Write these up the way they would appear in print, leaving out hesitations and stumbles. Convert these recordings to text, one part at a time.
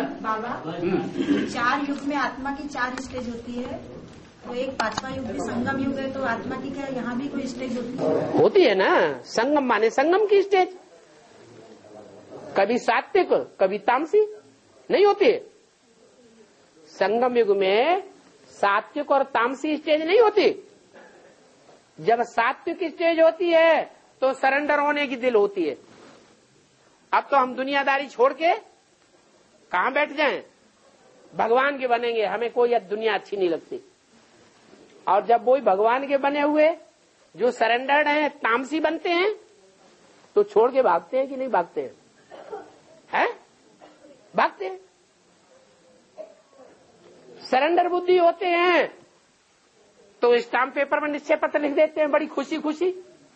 बाबा 4 युग में आत्मा की 4 स्टेज होती है, तो एक 5वां युग भी संगम युग है, तो आत्मा की क्या यहाँ भी कोई स्टेज होती है? होती है ना। संगम माने संगम की स्टेज, कभी सात्विक कभी तामसी नहीं होती है। संगम युग में सात्विक और तामसी स्टेज नहीं होती। जब सात्विक स्टेज होती है तो सरेंडर होने की दिल होती है। अब तो हम दुनियादारी छोड़ के कहां बैठ जाएं, भगवान के बनेंगे, हमें कोई दुनिया अच्छी नहीं लगती। और जब वही भगवान के बने हुए जो सरेंडर्ड हैं तामसी बनते हैं तो छोड़ के भागते हैं कि नहीं भागते हैं? हैं? भागते हैं। सरेंडर बुद्धि होते हैं तो स्टाम्प पेपर में निश्चय पत्र लिख देते हैं बड़ी खुशी खुशी।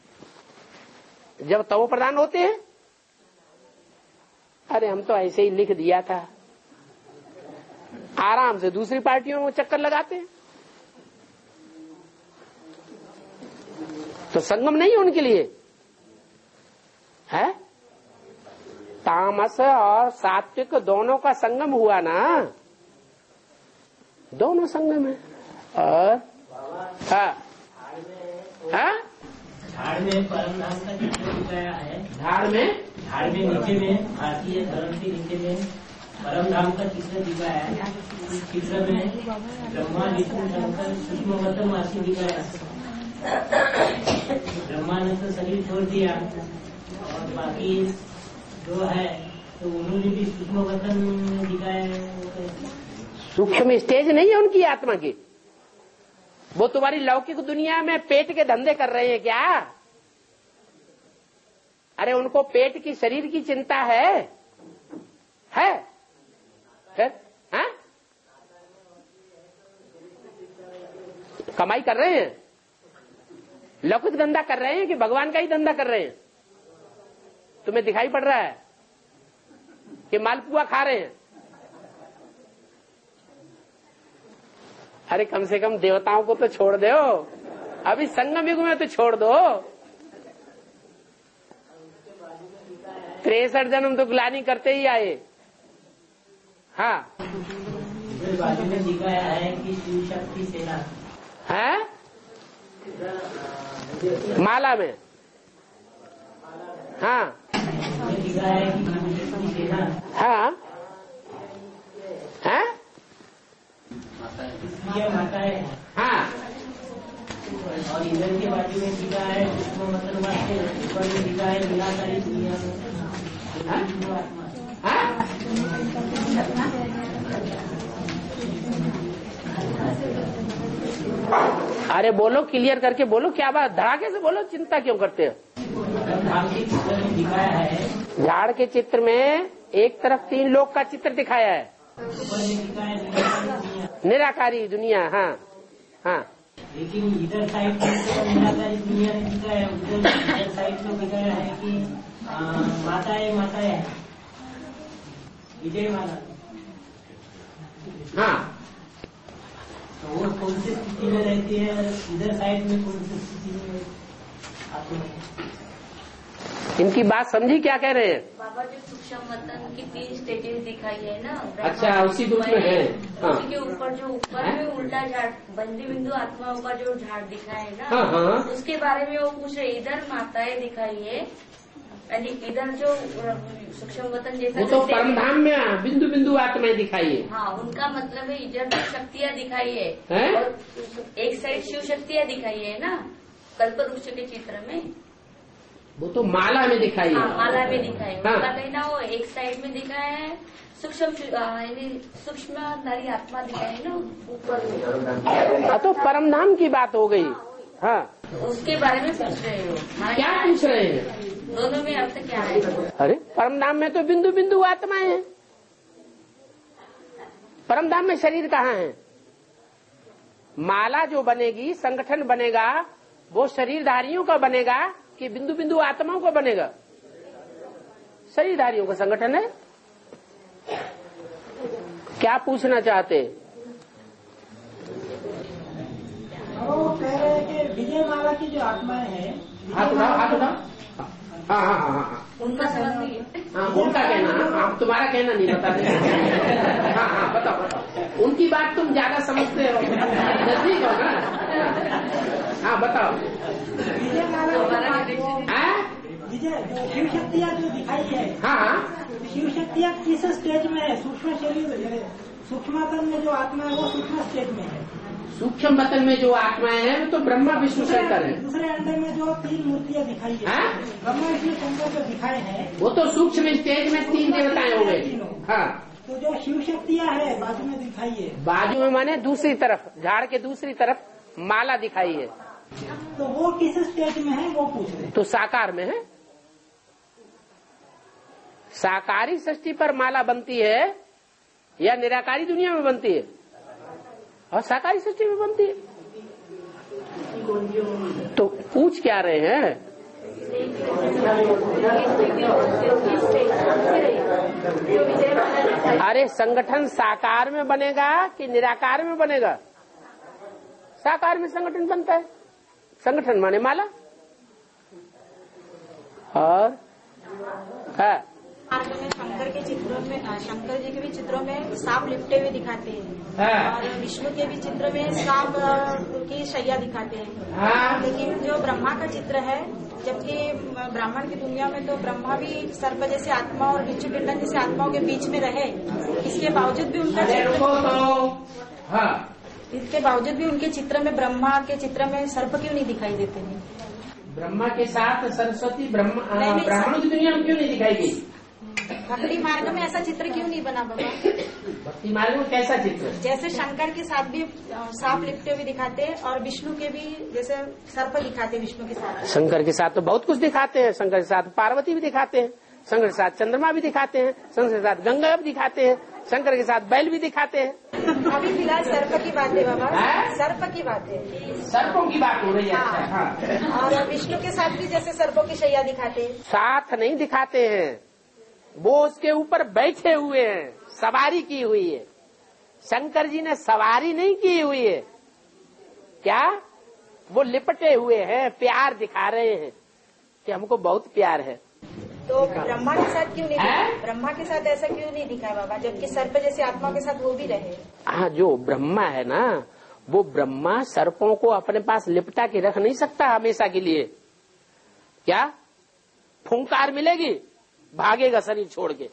जब तवो प्रधान होते हैं, अरे हम तो ऐसे ही लिख दिया था, आराम से दूसरी पार्टियों में चक्कर लगाते हैं। तो संगम नहीं उनके लिए है। तामस और सात्विक दोनों का संगम हुआ ना, दोनों संगम है। और झाड़ में परमधाम का चित्र दिखाया है। झाड़ में नीचे में भारतीय धर्म के नीचे में परमधाम का चित्र दिखाया है। इस चित्र में ब्रह्मा विष्णु शंकर सूक्ष्म वासी दिखाया है। ब्रह्मा ने तो शरीर छोड़ दिया और बाकी जो है तो उन्होंने भी सूक्ष्म दिखाया है। सूक्ष्म स्टेज नहीं है उनकी आत्मा की। वो तुम्हारी लौकिक दुनिया में पेट के धंधे कर रहे हैं क्या? अरे उनको पेट की शरीर की चिंता है? फिर हाँ? कमाई कर रहे हैं, लौकिक धंधा कर रहे हैं कि भगवान का ही धंधा कर रहे हैं? तुम्हें दिखाई पड़ रहा है कि मालपुआ खा रहे हैं? अरे कम से कम देवताओं को तो छोड़ दो, अभी संगम युग में तो छोड़ दो। 63 जन्म तो ग्लानि करते ही आए। हाँ बाजू में दिखाया है कि शिव शक्ति सेना है माला में। हाँ दिखाया है कि शिव शक्ति सेना हाँ है माता है। हाँ और इधर के बाजू में दिखा है विष्णु मतलब ऊपर में दिखा है निराकारी दुनिया में। अरे बोलो, क्लियर करके बोलो, क्या बात, धड़ाके से बोलो, चिंता क्यों करते हो? दिखाया है झाड़ के चित्र में एक तरफ 3 लोक का चित्र दिखाया है, निराकारी दुनिया। हाँ हाँ लेकिन इधर साइड निराकारी दुनिया ने दिखाया है, उधर साइड में दिखाया है कि माता है विजय माला। हाँ तो वो कौन सी स्थिति में रहती है, इधर साइड में कौन सी स्थिति में आती है? इनकी बात समझी क्या कह रहे हैं? बाबा जो सूक्ष्म मतन की 3 स्टेजेस दिखाई है ना, अच्छा उसी ग्रुप में है। हाँ। उसी के ऊपर जो ऊपर में उल्टा झाड़ बंदी बिंदु आत्माओं का जो झाड़ दिखा है ना, हाँ, हाँ। उसके बारे में वो पूछ रहे। इधर माताएं दिखाई है, यानी इधर जो सूक्ष्म वतन जैसा वो तो परमधाम में बिंदु बिंदु आत्माएं दिखाई है। हाँ, उनका मतलब है इधर तो शक्तियाँ दिखाई है, हैं? और एक साइड शिव शक्तियाँ दिखाई है ना कल्प वृक्ष के चित्र में। वो तो माला में दिखाई है। हाँ, माला में दिखाई है। हाँ। उनका कहना वो एक साइड में दिखाया है सूक्ष्म नारी आत्मा दिखाई है ना ऊपर। तो परमधाम की बात हो गई। हाँ उसके बारे में पूछ रहे हो? क्या पूछ रहे हैं? दोनों में अर्थ क्या है? अरे परमधाम में तो बिंदु बिंदु आत्माएं हैं। परमधाम में शरीर कहाँ है? माला जो बनेगी, संगठन बनेगा, वो शरीरधारियों का बनेगा कि बिंदु बिंदु आत्माओं का बनेगा? शरीरधारियों का संगठन है। क्या पूछना चाहते? वो कह रहे हैं कि विजय माला की जो आत्माएं हैं, हाथ उठाओ। हाँ हाँ हाँ हाँ उनका समझ नहीं है। हाँ, उनका कहना, आप तुम्हारा कहना नहीं बता दें। हाँ हाँ बताओ बताओ, उनकी बात तुम ज्यादा समझते हो, नजदीक हो ना। हाँ बताओ। शिव शक्तियाँ जो दिखाई है, हाँ हाँ शिव शक्तियाँ किस स्टेज में है? सूक्ष्म शरीर, सूक्ष्मतम में जो आत्मा है वो सूक्ष्म स्टेज में है। सूक्ष्म वतन में जो आत्माएं हैं वो तो ब्रह्मा विष्णु शंकर है। दूसरे अंडे में जो 3 मूर्तियाँ दिखाई है, ब्रह्मा विष्णु शंकर जो दिखाए हैं, वो तो सूक्ष्म स्टेज में 3 देवताएं हो गए। हाँ, तो जो शिव शक्तियाँ है बाजू में दिखाई है, बाजू में माने दूसरी तरफ, झाड़ के दूसरी तरफ माला दिखाई है, तो वो किस स्टेज में है वो पूछ रहे। तो साकार में है। साकारी सृष्टि पर माला बनती है या निराकारी दुनिया में बनती है? और साकारी सृष्टि में बनती है। तो पूछ क्या रहे हैं? अरे संगठन साकार में बनेगा कि निराकार में बनेगा? साकार में संगठन बनता है। संगठन माने माला। और है मार्ग में शंकर के चित्रों में, शंकर जी के भी चित्रों में सांप लिपटे हुए दिखाते हैं, और विष्णु के भी चित्र में सांप की शैया दिखाते हैं। लेकिन जो ब्रह्मा का चित्र है, जबकि ब्राह्मण की दुनिया में तो ब्रह्मा भी सर्प जैसे आत्मा और विष्णु पिंडन जैसे आत्माओं के बीच में रहे, इसके बावजूद भी उनका इसके बावजूद भी उनके चित्र में, ब्रह्मा के चित्र में सर्प क्यों नहीं दिखाई देते हैं? ब्रह्मा के साथ सरस्वती ब्राह्मणों की दुनिया में क्यों नहीं दिखाई गई? भक्ति मार्ग में ऐसा चित्र क्यों नहीं बना बाबा? भक्ति मार्ग में कैसा चित्र? जैसे शंकर के साथ भी सांप लिपटे हुए दिखाते हैं, और विष्णु के भी जैसे सर्प दिखाते हैं विष्णु के साथ। शंकर के साथ तो बहुत कुछ दिखाते हैं। शंकर के साथ पार्वती भी दिखाते हैं, शंकर के साथ चंद्रमा भी दिखाते हैं, शंकर के साथ गंगा भी दिखाते हैं, शंकर के साथ बैल भी दिखाते हैं। अभी फिलहाल सर्प की बात है बाबा, सर्प की बात है, सर्पों की बात हो रही है। हाँ। और विष्णु के साथ भी जैसे सर्पों की शैया दिखाते हैं। साथ नहीं दिखाते हैं, वो उसके ऊपर बैठे हुए हैं, सवारी की हुई है। शंकर जी ने सवारी नहीं की हुई है, क्या वो लिपटे हुए हैं, प्यार दिखा रहे हैं कि हमको बहुत प्यार है। तो ब्रह्मा के साथ क्यों नहीं दिखा? ब्रह्मा के साथ ऐसा क्यों नहीं दिखा बाबा, जबकि सर्प जैसे आत्मा के साथ वो भी रहे? हाँ, जो ब्रह्मा है ना, वो ब्रह्मा सर्पों को अपने पास लिपटा के रख नहीं सकता हमेशा के लिए। क्या फुंकार मिलेगी, भागेगा शरीर छोड़ के,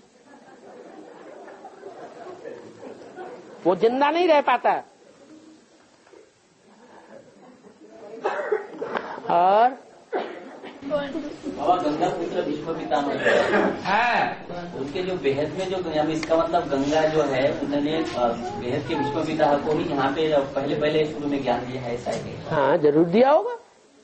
वो जिंदा नहीं रह पाता। और बाबा गंगा पुत्र विश्व पितामह है, उनके जो बेहद में जो, इसका मतलब गंगा जो है उन्होंने बेहद के विश्व पिता को ही यहाँ पे पहले शुरू में ज्ञान दिया है, ऐसा है? हाँ, जरूर दिया होगा।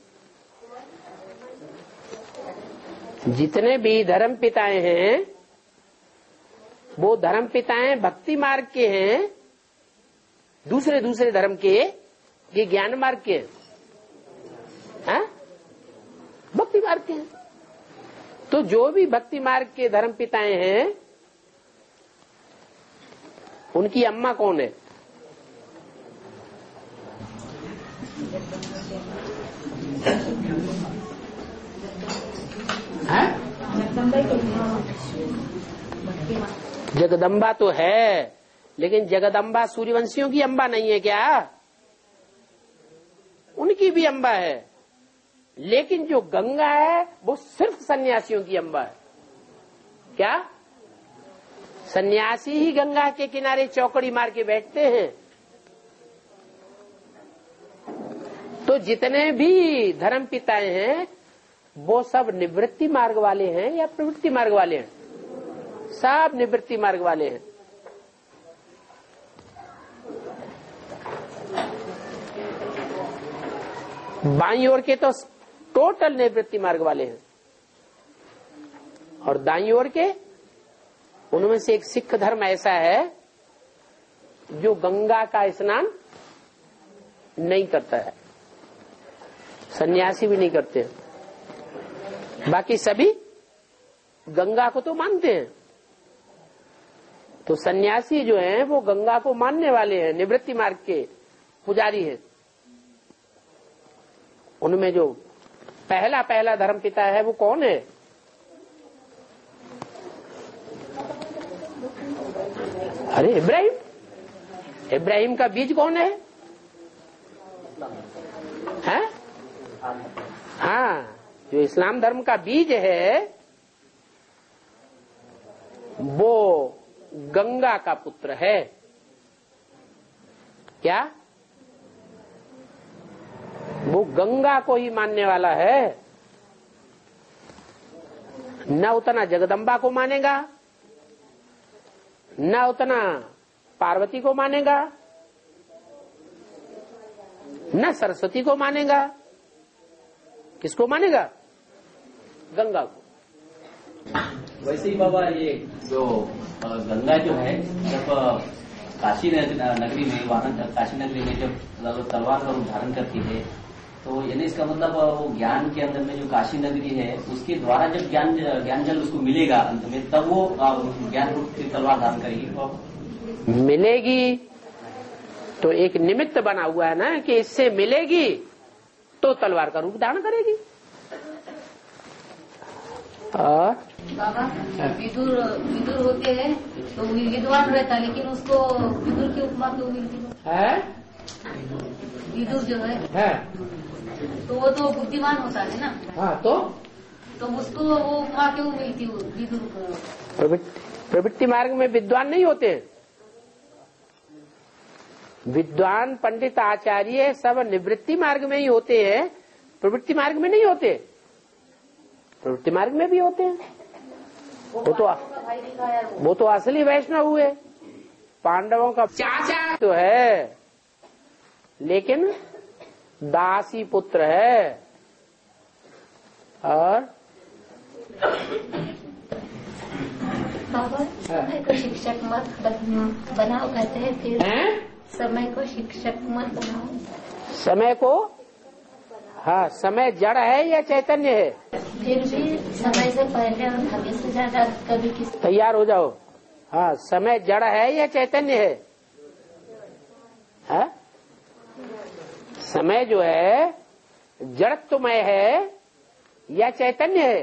जितने भी धर्म पिताएं हैं वो धर्म पिताएं भक्ति मार्ग के हैं, दूसरे दूसरे धर्म के, ये ज्ञान मार्ग के हैं, भक्ति मार्ग के हैं। तो जो भी भक्ति मार्ग के धर्म पिताएं हैं उनकी अम्मा कौन है? जगदम्बा तो है, लेकिन जगदम्बा सूर्यवंशियों की अम्बा नहीं है क्या? उनकी भी अम्बा है, लेकिन जो गंगा है वो सिर्फ सन्यासियों की अम्बा है। क्या सन्यासी ही गंगा के किनारे चौकड़ी मार के बैठते हैं? तो जितने भी धर्म पिताएं हैं वो सब निवृत्ति मार्ग वाले हैं या प्रवृत्ति मार्ग वाले हैं? सब निवृत्ति मार्ग वाले हैं। बाईं ओर के तो टोटल निवृत्ति मार्ग वाले हैं, और दाईं ओर के उनमें से एक सिख धर्म ऐसा है जो गंगा का स्नान नहीं करता है, सन्यासी भी नहीं करते हैं, बाकी सभी गंगा को तो मानते हैं। तो सन्यासी जो हैं वो गंगा को मानने वाले हैं, निवृत्ति मार्ग के पुजारी हैं। उनमें जो पहला धर्म पिता है वो कौन है? अरे इब्राहिम का बीज कौन है? हैं? हाँ, जो इस्लाम धर्म का बीज है वो गंगा का पुत्र है। क्या? वो गंगा को ही मानने वाला है, न उतना जगदम्बा को मानेगा, न उतना पार्वती को मानेगा, न सरस्वती को मानेगा। किसको मानेगा? गंगा को। वैसे ही बाबा ये जो गंगा जो है, जब काशी नगरी में, वहां काशी नगरी में जब तलवार का रूप धारण करती है, तो यानी इसका मतलब वो ज्ञान के अंदर में जो काशी नगरी है उसके द्वारा जब ज्ञान जल उसको मिलेगा अंत में, तब वो ज्ञान रूप की तलवार धारण करेगी। तो मिलेगी तो एक निमित्त बना हुआ है ना कि इससे मिलेगी तो तलवार का रूप धारण करेगी। और बाबा विदुर होते हैं तो विद्वान रहता है, लेकिन उसको विदुर की उपमा क्यों मिलती है? विदुर जो है तो वो तो बुद्धिमान होता है ना। हाँ, तो उसको वो उपमा क्यों मिलती है विदुर को? प्रवृत्ति मार्ग में विद्वान नहीं होते। विद्वान पंडित आचार्य सब निवृत्ति मार्ग में ही होते हैं, प्रवृत्ति मार्ग में नहीं होते। प्रवृत्ति मार्ग में भी होते हैं। वो तो असली वैष्णव हुए, पांडवों का चाचा तो है, लेकिन दासी पुत्र है। और बाबा समय को शिक्षक मत बनाओ कहते हैं, फिर समय को शिक्षक मत बनाओ। समय को, हाँ, समय जड़ है या चैतन्य है? फिर भी समय से पहले और भविष्य से ज्यादा कभी किस। तैयार हो जाओ। हाँ, समय जड़ है या चैतन्य है? हाँ? समय जो है जड़त्वमय है या चैतन्य है?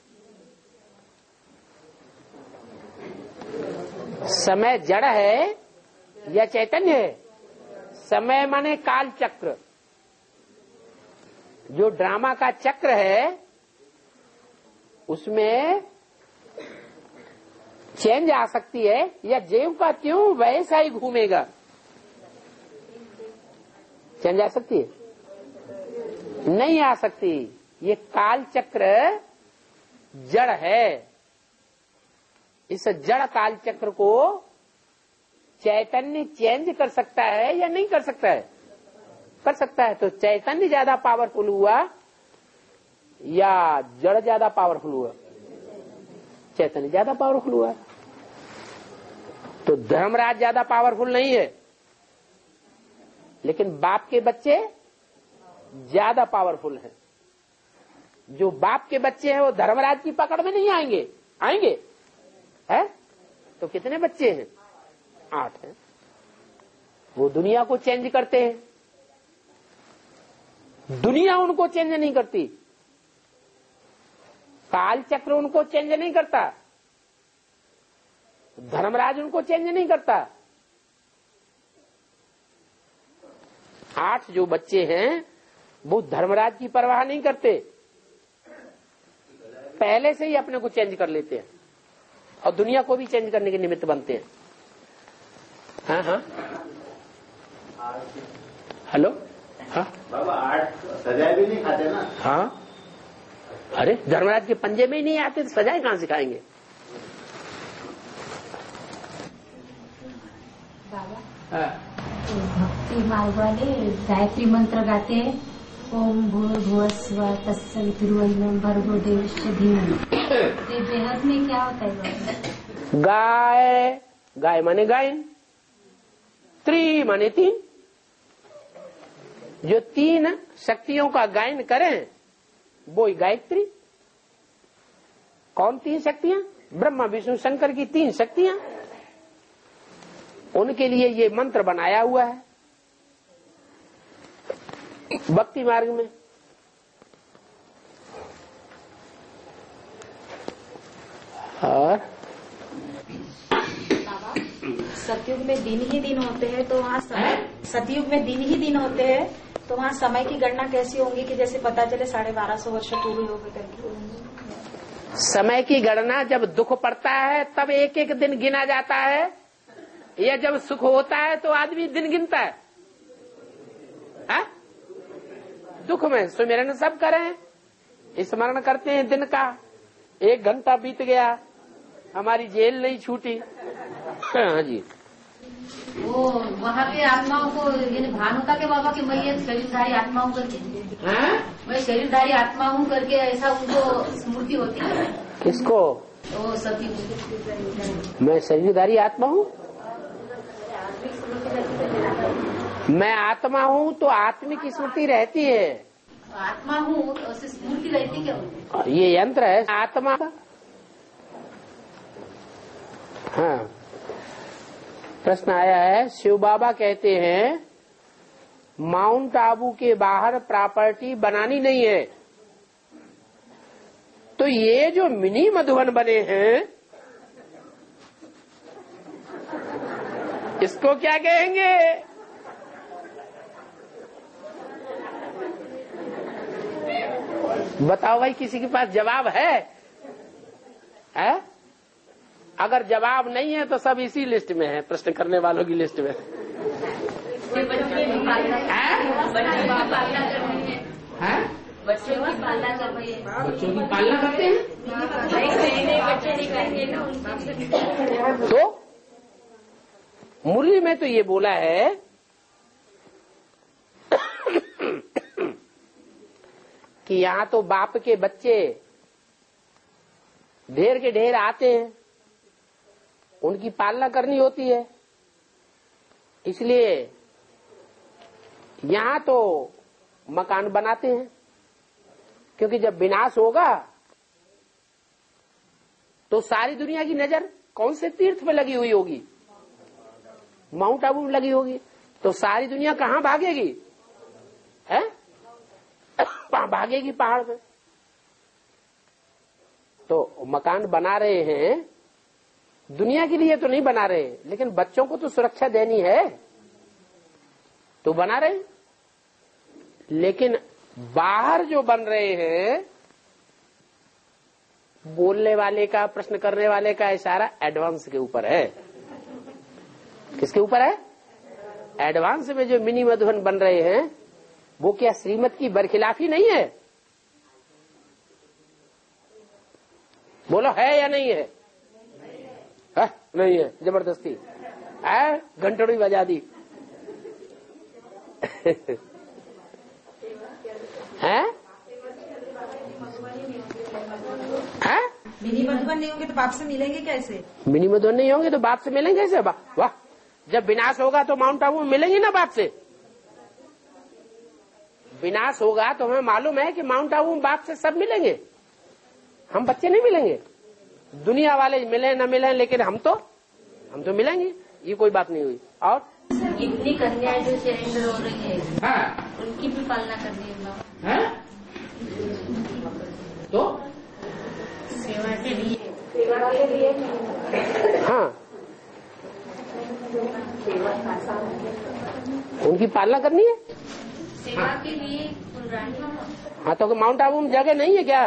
समय जड़ है या चैतन्य है? समय माने काल चक्र, जो ड्रामा का चक्र है उसमें चेंज आ सकती है या ज्यों का त्यों वैसा ही घूमेगा। चेंज आ सकती है? नहीं आ सकती। ये काल चक्र जड़ है। इस जड़ काल चक्र को चैतन्य चेंज कर सकता है या नहीं कर सकता है? कर सकता है। तो चैतन्य ज्यादा पावरफुल हुआ या जड़ ज्यादा पावरफुल हुआ? चैतन्य ज्यादा पावरफुल हुआ। तो धर्मराज ज्यादा पावरफुल नहीं है, लेकिन बाप के बच्चे ज्यादा पावरफुल हैं। जो बाप के बच्चे हैं वो धर्मराज की पकड़ में नहीं आएंगे। आएंगे? है? तो कितने बच्चे हैं? 8 हैं। वो दुनिया को चेंज करते हैं, दुनिया उनको चेंज नहीं करती। काल चक्र उनको चेंज नहीं करता, धर्मराज उनको चेंज नहीं करता। 8 जो बच्चे हैं वो धर्मराज की परवाह नहीं करते, पहले से ही अपने को चेंज कर लेते हैं और दुनिया को भी चेंज करने के निमित्त बनते हैं। हाँ हाँ, हेलो। हाँ बाबा, 8 सजाए भी नहीं खाते ना। हाँ, अरे धर्मराज के पंजे में ही नहीं आते तो सजाए कहां सिखाएंगे? बाबा भक्ति मार्ग वाले गायत्री मंत्र गाते हैं, ओम भूर्भुवस्सुवः तत्सवितुर्वरेण्यं भर्गो देवस्य धीमहि। बेहद में क्या होता है? गाय, गाय माने गायन, त्री माने 3। जो 3 शक्तियों का गायन करें वो ही गायत्री। कौन 3 शक्तियां? ब्रह्मा विष्णु शंकर की 3 शक्तियां। उनके लिए ये मंत्र बनाया हुआ है भक्ति मार्ग में। और सतयुग में दिन ही दिन होते हैं तो वहाँ सतयुग में दिन ही दिन होते हैं तो वहाँ समय की गणना कैसी होंगी कि जैसे पता चले 1250 वर्ष पूरे हो गए करके। समय की गणना जब दुख पड़ता है तब एक एक दिन गिना जाता है, या जब सुख होता है तो आदमी दिन गिनता है? दुख में सुमिरन सब करें, स्मरण करते हैं दिन का। 1 घंटा बीत गया, हमारी जेल नहीं छूटी। हाँ जी। वो वहाँ पे आत्माओं को भान होता के बाबा कि मैं ये शरीरधारी आत्मा हूँ करके, मैं शरीरधारी आत्मा हूँ करके ऐसा उनको स्मृति होती है? किसको? वो सती। मैं शरीरधारी आत्मा हूँ, मैं आत्मा हूँ तो आत्मिक स्मृति रहती है। आत्मा हूँ तो स्मृति रहती क्या? ये यंत्र है आत्मा का। हाँ, प्रश्न आया है, शिव बाबा कहते हैं माउंट आबू के बाहर प्रॉपर्टी बनानी नहीं है, तो ये जो मिनी मधुबन बने हैं इसको क्या कहेंगे? बताओ भाई, किसी के पास जवाब है? अगर जवाब नहीं है तो सब इसी लिस्ट में है, प्रश्न करने वालों की लिस्ट में। बच्चों की पालना करनी है, बच्चों की पालना करनी है, बच्चों की पालना करते हैं बच्चे निकलेंगे ना। तो मुरली में तो ये बोला है कि यहाँ तो बाप के बच्चे ढेर के ढेर आते हैं, उनकी पालना करनी होती है, इसलिए यहाँ तो मकान बनाते हैं, क्योंकि जब विनाश होगा तो सारी दुनिया की नजर कौन से तीर्थ में लगी हुई होगी? माउंट आबू में लगी होगी, तो सारी दुनिया कहाँ भागेगी? भागेगी पहाड़ पे। तो मकान बना रहे हैं, दुनिया के लिए तो नहीं बना रहे, लेकिन बच्चों को तो सुरक्षा देनी है तो बना रहे। लेकिन बाहर जो बन रहे हैं, बोलने वाले का, प्रश्न करने वाले का इशारा एडवांस के ऊपर है। किसके ऊपर है? एडवांस में जो मिनी मधुबन बन रहे हैं वो क्या श्रीमत की बरखिलाफी नहीं है? बोलो, है या नहीं है? नहीं है, जबरदस्ती घंटड़ी बजा दी। है? मिनी मधुबन नहीं होंगे तो बाप से मिलेंगे कैसे? मिनी मधुबन नहीं होंगे तो बाप से मिलेंगे कैसे? वाह, जब विनाश होगा तो माउंट आबू में मिलेंगे ना बाप से। विनाश होगा तो हमें मालूम है कि माउंट आबू में बाप से सब मिलेंगे, हम बच्चे नहीं मिलेंगे। दुनिया वाले मिले न मिले, लेकिन हम तो मिलेंगे, ये कोई बात नहीं हुई। और कितनी कन्याएं जो सरेंडर हो रही है, उनकी भी पालना करनी है, तो सेवा के लिए। हाँ, उनकी पालना करनी है, सेवा के लिए। हाँ, तो माउंट आबू में जगह नहीं है क्या?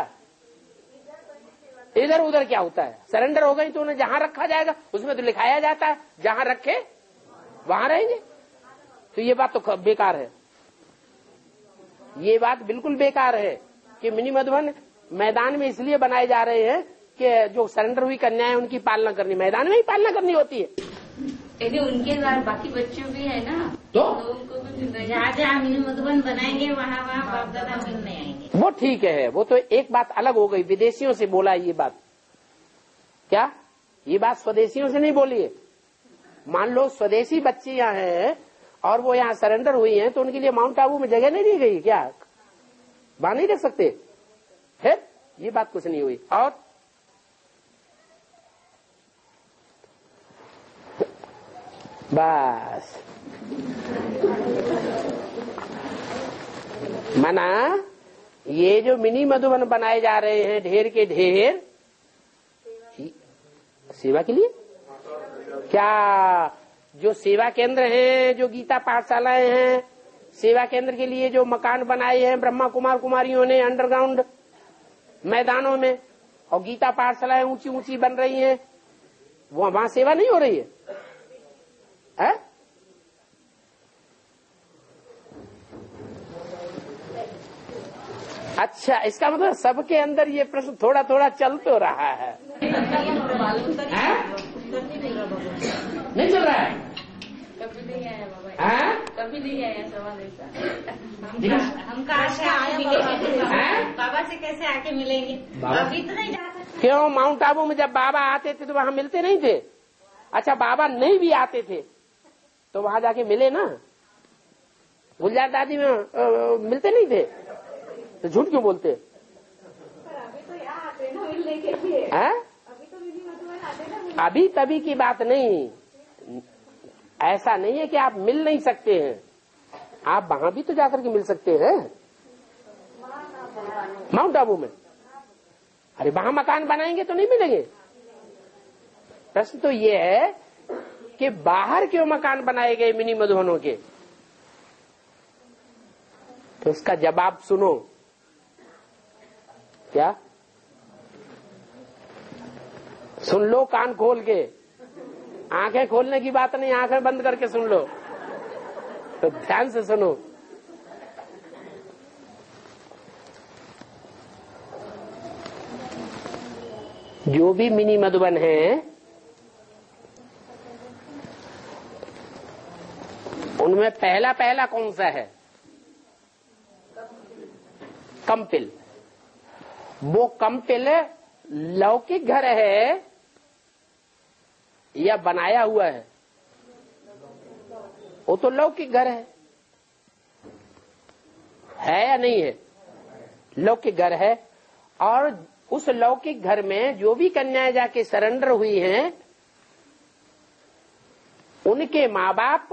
इधर उधर क्या होता है? सरेंडर हो गई तो उन्हें जहां रखा जाएगा उसमें तो लिखाया जाता है, जहां रखे वहां रहेंगे। तो ये बात तो बेकार है, ये बात बिल्कुल बेकार है कि मिनी मधुबन मैदान में इसलिए बनाए जा रहे हैं कि जो सरेंडर हुई कन्याएं उनकी पालना करनी, मैदान में ही पालना करनी होती है। यदि उनके साथ बाकी बच्चे भी है ना, तो उनको भी जहाँ जहाँ मिनी मधुबन बनाएंगे वहाँ वहाँ बाप दादा मिलने आएंगे। वो ठीक है, वो तो एक बात अलग हो गई, विदेशियों से बोला ये बात। क्या ये बात स्वदेशियों से नहीं बोली है? मान लो स्वदेशी बच्चियां हैं और वो यहाँ सरेंडर हुई हैं, तो उनके लिए माउंट आबू में जगह नहीं दी गई क्या? वहां नहीं रख सकते? फिर ये बात कुछ नहीं हुई। और बस मना, ये जो मिनी मधुबन बनाए जा रहे हैं ढेर के ढेर, सेवा के लिए क्या? जो सेवा केंद्र हैं, जो गीता पाठशालाएं हैं, सेवा केंद्र के लिए जो मकान बनाए हैं ब्रह्मा कुमार कुमारियों ने अंडरग्राउंड मैदानों में, और गीता पाठशालाएं ऊंची ऊंची बन रही हैं, वो वहां सेवा नहीं हो रही है? अच्छा, इसका मतलब सबके अंदर ये प्रश्न थोड़ा थोड़ा चल तो रहा है, नहीं चल रहा है? कभी नहीं आया बाबा, कभी नहीं आया सवाल ऐसा। हम कहाँ से आए बाबा से कैसे आके मिलेंगे? अभी तो नहीं जा सकते। क्यों? माउंट आबू में जब बाबा आते थे तो वहाँ मिलते नहीं थे? अच्छा, बाबा नहीं भी आते थे तो वहाँ जाके मिले ना? गुलजार दादी में मिलते नहीं थे तो झूठ क्यों बोलते? अभी तो यहाँ आते ना मिलने के लिए। अभी तो मिनी मधुबन आते ना। अभी तभी की बात नहीं, ऐसा नहीं है कि आप मिल नहीं सकते हैं, आप वहां भी तो जाकर के मिल सकते हैं। माउंट आबू में अरे वहां मकान बनाएंगे तो नहीं मिलेंगे। प्रश्न तो ये है कि बाहर क्यों मकान बनाए गए मिनी मधुबनों के? तो उसका जवाब सुनो। क्या सुन लो कान खोल के, आंखें खोलने की बात नहीं, आंखें बंद करके सुन लो, तो ध्यान से सुनो। जो भी मिनी मधुबन है उनमें पहला पहला कौन सा है? कंपिल। वो कंपिल लौकिक घर है या बनाया हुआ है? वो तो लौकिक घर है या नहीं है? लौकिक घर है। और उस लौकिक घर में जो भी कन्याएं जाके सरेंडर हुई हैं, उनके माँ बाप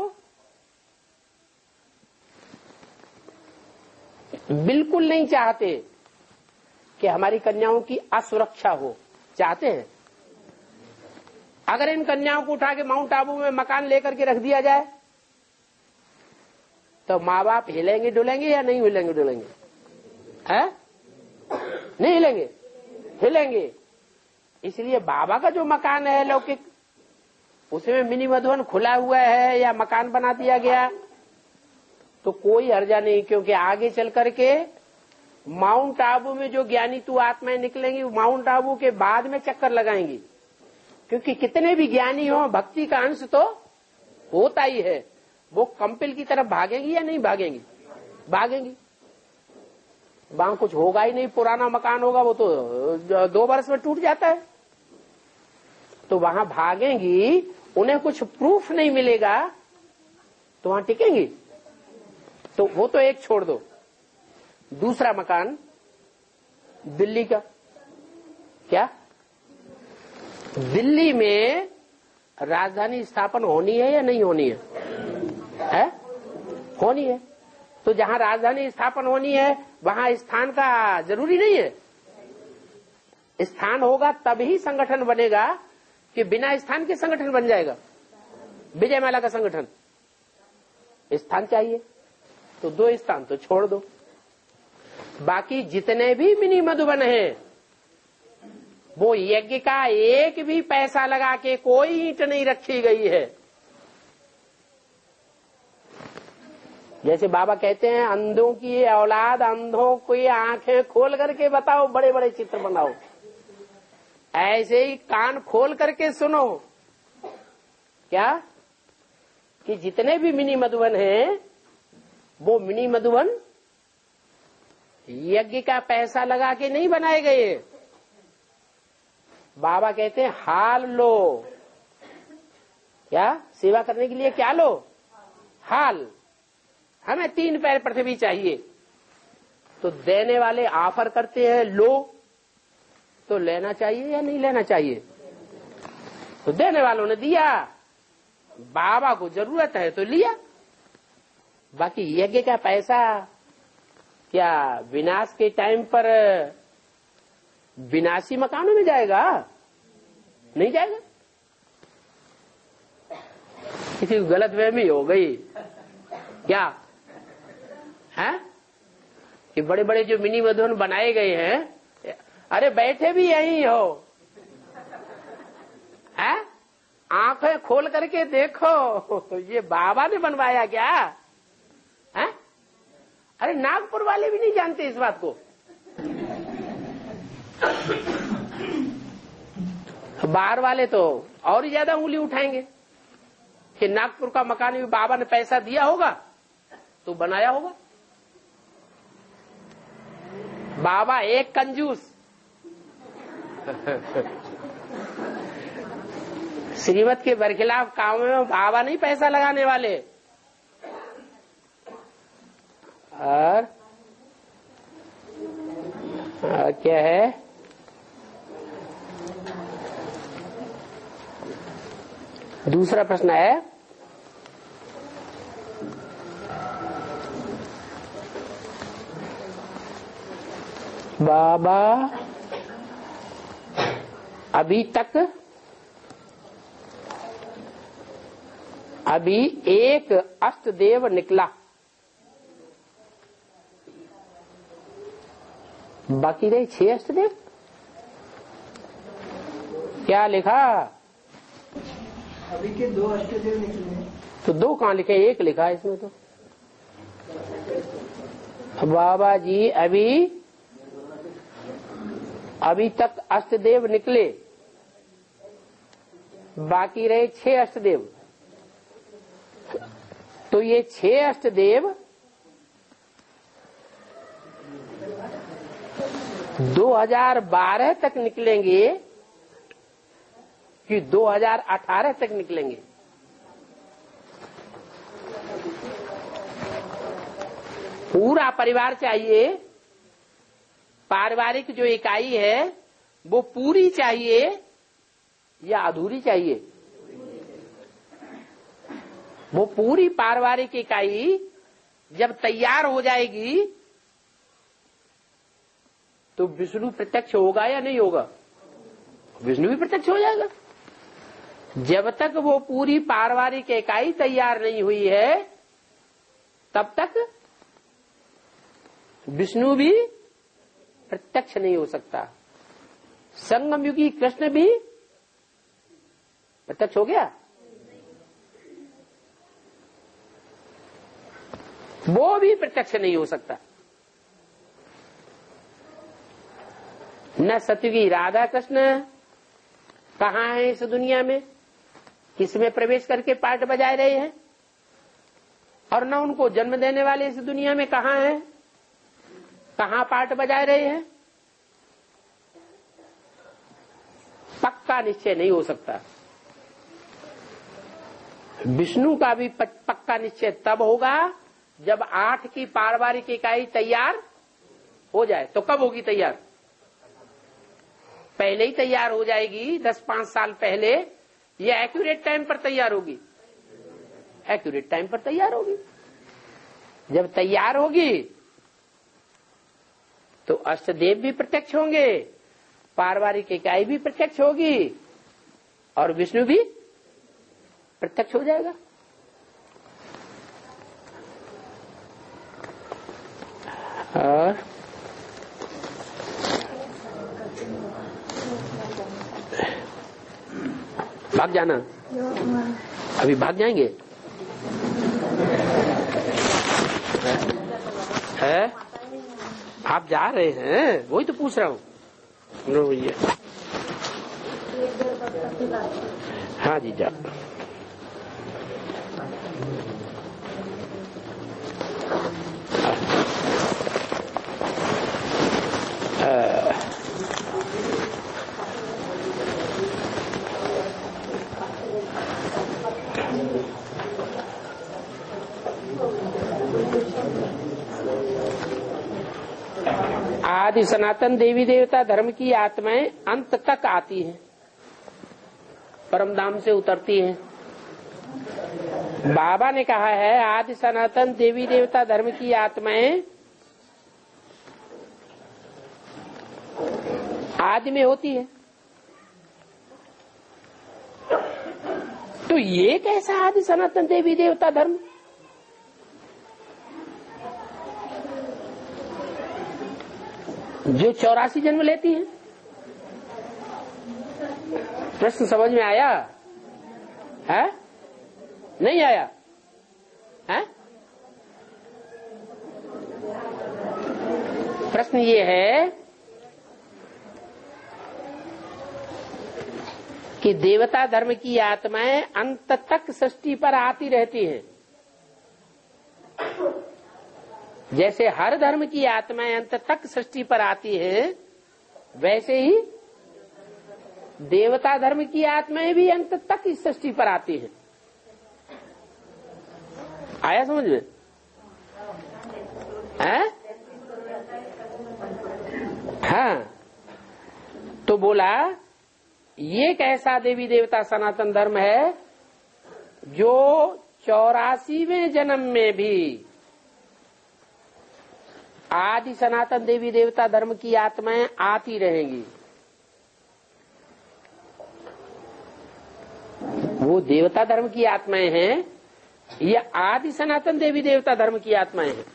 बिल्कुल नहीं चाहते कि हमारी कन्याओं की असुरक्षा हो। चाहते हैं? अगर इन कन्याओं को उठा के माउंट आबू में मकान लेकर के रख दिया जाए तो माँ बाप हिलेंगे डुलेंगे या नहीं हिलेंगे डुलेंगे? हैं? नहीं हिलेंगे? हिलेंगे। इसलिए बाबा का जो मकान है लौकिक, उसमें मिनी मधुबन खुला हुआ है या मकान बना दिया गया तो कोई हर्जा नहीं, क्योंकि आगे चल करके माउंट आबू में जो ज्ञानी तू आत्माएं निकलेंगी माउंट आबू के बाद में चक्कर लगाएंगी, क्योंकि कितने भी ज्ञानी हो भक्ति का अंश तो होता ही है। वो कंपिल की तरफ भागेंगी या नहीं भागेंगी? भागेंगी। वहां कुछ होगा ही नहीं, पुराना मकान होगा, वो तो 2 वर्ष में टूट जाता है। तो वहां भागेंगी, उन्हें कुछ प्रूफ नहीं मिलेगा तो वहां टिकेंगी। तो वो तो एक छोड़ दो। दूसरा मकान दिल्ली का। क्या दिल्ली में राजधानी स्थापन होनी है या नहीं होनी है? है? होनी है। तो जहां राजधानी स्थापन होनी है वहां स्थान का जरूरी नहीं है। स्थान होगा तभी संगठन बनेगा कि बिना स्थान के संगठन बन जाएगा? विजयमाला का संगठन स्थान चाहिए, तो 2 स्थान तो छोड़ दो। बाकी जितने भी मिनी मधुबन हैं वो यज्ञ का एक भी पैसा लगा के कोई ईंट नहीं रखी गई है। जैसे बाबा कहते हैं अंधों की औलाद, अंधों की आंखें खोल करके बताओ, बड़े बड़े चित्र बनाओ। ऐसे ही कान खोल करके सुनो। क्या कि जितने भी मिनी मधुबन हैं वो मिनी मधुबन यज्ञ का पैसा लगा के नहीं बनाए गए। बाबा कहते हैं हाल लो। क्या सेवा करने के लिए क्या लो? हाल। हमें 3 पैर पृथ्वी चाहिए, तो देने वाले ऑफर करते हैं लो, तो लेना चाहिए या नहीं लेना चाहिए? तो देने वालों ने दिया, बाबा को जरूरत है तो लिया। बाकी यज्ञ का पैसा क्या विनाश के टाइम पर विनाशी मकानों में जाएगा? नहीं जाएगा। किसी को गलतफहमी हो गई क्या है कि बड़े बड़े जो मिनी मधुबन बनाए गए हैं, अरे बैठे भी यही हो, है? आंखें खोल करके देखो, ये बाबा ने बनवाया क्या है? अरे नागपुर वाले भी नहीं जानते इस बात को। बाहर वाले तो और ही ज्यादा उंगली उठाएंगे कि नागपुर का मकान भी बाबा ने पैसा दिया होगा तो बनाया होगा। बाबा एक कंजूस श्रीमत के बरखिलाफ काम में बाबा नहीं पैसा लगाने वाले। और क्या है, दूसरा प्रश्न है बाबा अभी एक अष्टदेव निकला, बाकी रहे 6 अष्टदेव। क्या लिखा? अभी के 2 अष्टदेव निकले। तो 2 कहाँ लिखे? 1 लिखा है इसमें तो। बाबा जी अभी तक अष्टदेव निकले, बाकी रहे 6 अष्टदेव। तो ये 6 अष्टदेव 2012 तक निकलेंगे कि 2018 तक निकलेंगे? पूरा परिवार चाहिए, पारिवारिक जो इकाई है वो पूरी चाहिए या अधूरी चाहिए? वो पूरी पारिवारिक इकाई जब तैयार हो जाएगी तो विष्णु प्रत्यक्ष होगा या नहीं होगा? विष्णु भी प्रत्यक्ष हो जाएगा। जब तक वो पूरी पारिवारिक इकाई तैयार नहीं हुई है तब तक विष्णु भी प्रत्यक्ष नहीं हो सकता। संगम युगी कृष्ण भी प्रत्यक्ष हो गया? वो भी प्रत्यक्ष नहीं हो सकता। न सतयुगी राधा कृष्ण कहाँ है इस दुनिया में, किसमें प्रवेश करके पाठ बजाए रहे हैं, और न उनको जन्म देने वाले इस दुनिया में कहाँ हैं, कहाँ पाठ बजाए रहे हैं। पक्का निश्चय नहीं हो सकता। विष्णु का भी पक्का निश्चय तब होगा जब 8 की पारिवारिक इकाई तैयार हो जाए। तो कब होगी तैयार? पहले ही तैयार हो जाएगी, 10-5 साल पहले। ये एक्यूरेट टाइम पर तैयार होगी? एक्यूरेट टाइम पर तैयार होगी। जब तैयार होगी तो अष्टदेव भी प्रत्यक्ष होंगे, पारिवारिक इकाई भी प्रत्यक्ष होगी और विष्णु भी प्रत्यक्ष हो जाएगा। और भाग जाना? अभी भाग जाएंगे? है? आप जा रहे हैं? वही तो पूछ रहा हूँ। लो भैया। हाँ जी जा। आदि सनातन देवी देवता धर्म की आत्माएं अंत तक आती हैं, परमधाम से उतरती हैं। बाबा ने कहा है आदि सनातन देवी देवता धर्म की आत्माएं आदि में होती है। तो ये कैसा आदि सनातन देवी देवता धर्म? जो 84 जन्म लेती है। प्रश्न समझ में आया है? नहीं आया है? प्रश्न ये है कि देवता धर्म की आत्माएं अंत तक सृष्टि पर आती रहती हैं। जैसे हर धर्म की आत्माएं अंत तक सृष्टि पर आती हैं, वैसे ही देवता धर्म की आत्माएं भी अंत तक इस सृष्टि पर आती हैं। आया समझ में? हाँ, तो बोला ये कैसा देवी देवता सनातन धर्म है जो 84वें जन्म में भी आदि सनातन देवी देवता धर्म की आत्माएं आती रहेंगी। वो देवता धर्म की आत्माएं हैं या आदि सनातन देवी देवता धर्म की आत्माएं हैं?